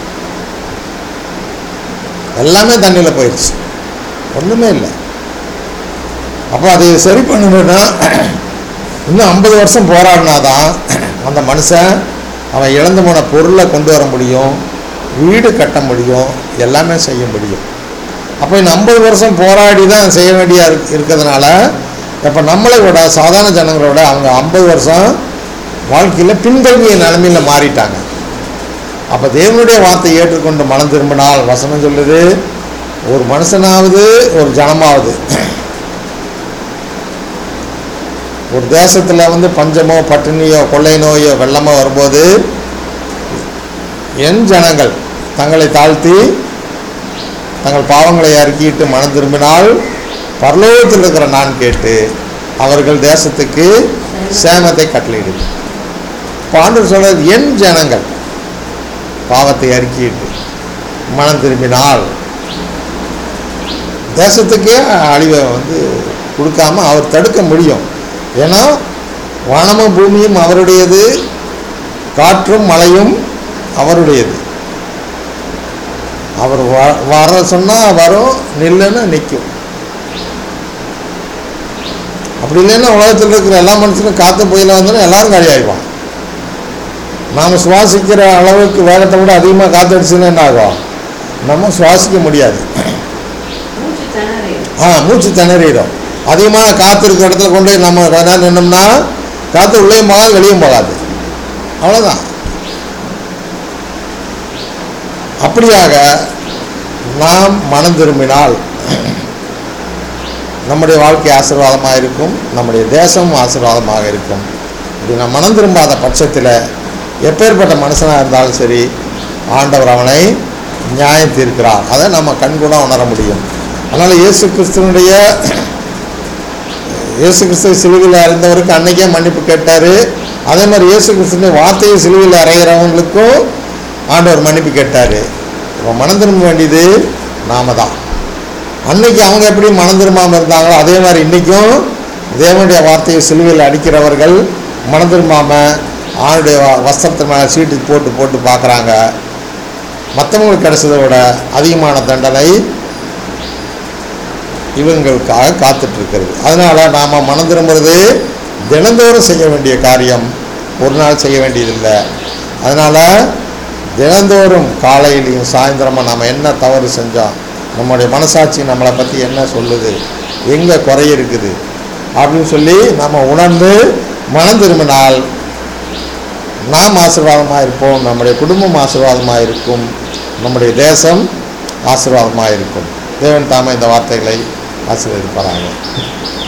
எல்லாமே தண்ணியில் போயிடுச்சு, ஒன்றுமே இல்லை. அப்போ அதை சரி பண்ணணுன்னா இன்னும் 50 வருஷம் போராடினாதான் அந்த மனுஷன் அவன் இழந்து போன பொருளை கொண்டு வர முடியும், வீடு கட்ட முடியும், எல்லாமே செய்ய முடியும். அப்போ இந்த 50 வருஷம் போராடி தான் செய்ய வேண்டியா இருக்கிறதுனால இப்போ நம்மளை விட சாதாரண ஜனங்களோட அவங்க 50 வருஷம் வாழ்க்கையில் பின்தங்கிய நிலைமையில் மாறிட்டாங்க. அப்போ தேவனுடைய வார்த்தையை ஏற்றுக்கொண்டு மனம் திரும்பினால் வசனம் சொல்லுது, ஒரு மனுஷனாவது ஒரு ஜனமாவது ஒரு தேசத்தில் பஞ்சமோ பட்டினியோ கொள்ளை நோயோ வெள்ளமோ வரும்போது என் ஜனங்கள் தங்களை தாழ்த்தி தங்கள் பாவங்களை அறிக்கிட்டு மனம் திரும்பினால் பரலோகத்தில் இருக்கிற நான் கேட்டு அவர்கள் தேசத்துக்கு சேமத்தை கட்டளையிடுது. ஆண்டவர் சொல்றது, என் ஜனங்கள் பாவத்தை அறிக்கிட்டு மனம் திரும்பினால் தேசத்துக்கே அழிவை கொடுக்காம அவர் தடுக்க முடியும். ஏன்னா வானமும் பூமியும் அவருடையது, காற்றும் மழையும் அவருடையது. அவர் வர சொன்னால் வரும், நில்லுன்னா நிற்கும். அப்படி இல்லைன்னா உலகத்தில் இருக்கிற எல்லா மனுஷனும் காற்று புயலாக இருந்தாலும் எல்லாரும் காலியாகிடுவான். நாம் சுவாசிக்கிற அளவுக்கு வேகத்தை விட அதிகமாக காற்றடிச்சுன்னா என்ன ஆகும்? நம்ம சுவாசிக்க முடியாது. மூச்சு திணறிடும். அதிகமான காற்று இருக்கிற இடத்துல கொண்டு போய் நம்ம கொஞ்ச நேரம் நின்னோம்னா காற்று உள்ளேயும் போகாது வெளியும் போகாது, அவ்வளோதான். அப்படியாக நாம் மனம் திரும்பினால் நம்முடைய வாழ்க்கை ஆசீர்வாதமாக இருக்கும், நம்முடைய தேசமும் ஆசீர்வாதமாக இருக்கும். இப்படி நாம் மனம் திரும்பாத பட்சத்தில் எப்பேற்பட்ட மனுஷனாக இருந்தாலும் சரி, ஆண்டவர் அவனை நியாயம் தீர்க்கிறார். அதை நம்ம கண்கூட உணர முடியும். அதனால் இயேசு கிறிஸ்து சிலுவையில் அறைந்தவருக்கு அன்னைக்கே மன்னிப்பு கேட்டார். அதே மாதிரி இயேசு கிறிஸ்துடைய வார்த்தையை சிலுவையில் அறைகிறவங்களுக்கும் ஆண்டவர் மன்னிப்பு கேட்டார். இப்போ மனம் திரும்ப வேண்டியது நாம தான். அன்னைக்கு அவங்க எப்படி மனம் திரும்பாமல் இருந்தாங்களோ அதே மாதிரி இன்றைக்கும் தேவனுடைய வார்த்தையை சிலுவையில் அடிக்கிறவர்கள் மனம் திரும்பாமல் ஆணுடைய வஸ்திரத்தின் மேலே சீட்டு போட்டு போட்டு பார்க்குறாங்க. மற்றவங்களுக்கு கிடைச்சதை விட அதிகமான தண்டனை இவங்களுக்காக காத்துட்ருக்கிறது. அதனால் நாம் மனம் திரும்புறது தினந்தோறும் செய்ய வேண்டிய காரியம், ஒரு நாள் செய்ய வேண்டியதில்லை. அதனால் தினந்தோறும் காலையிலையும் சாயந்தரமாக நம்ம என்ன தவறு செஞ்சோம், நம்முடைய மனசாட்சி நம்மளை பற்றி என்ன சொல்லுது, எங்கே குறை இருக்குது அப்படின்னு சொல்லி நம்ம உணர்ந்து மனம் திரும்பினால் நாம் ஆசீர்வாதமாக இருப்போம், நம்முடைய குடும்பம் ஆசீர்வாதமாக இருக்கும், நம்முடைய தேசம் ஆசீர்வாதமாக இருக்கும். தேவன் தாமே இந்த வார்த்தைகளை ஆசீர்வதிப்பாராங்க.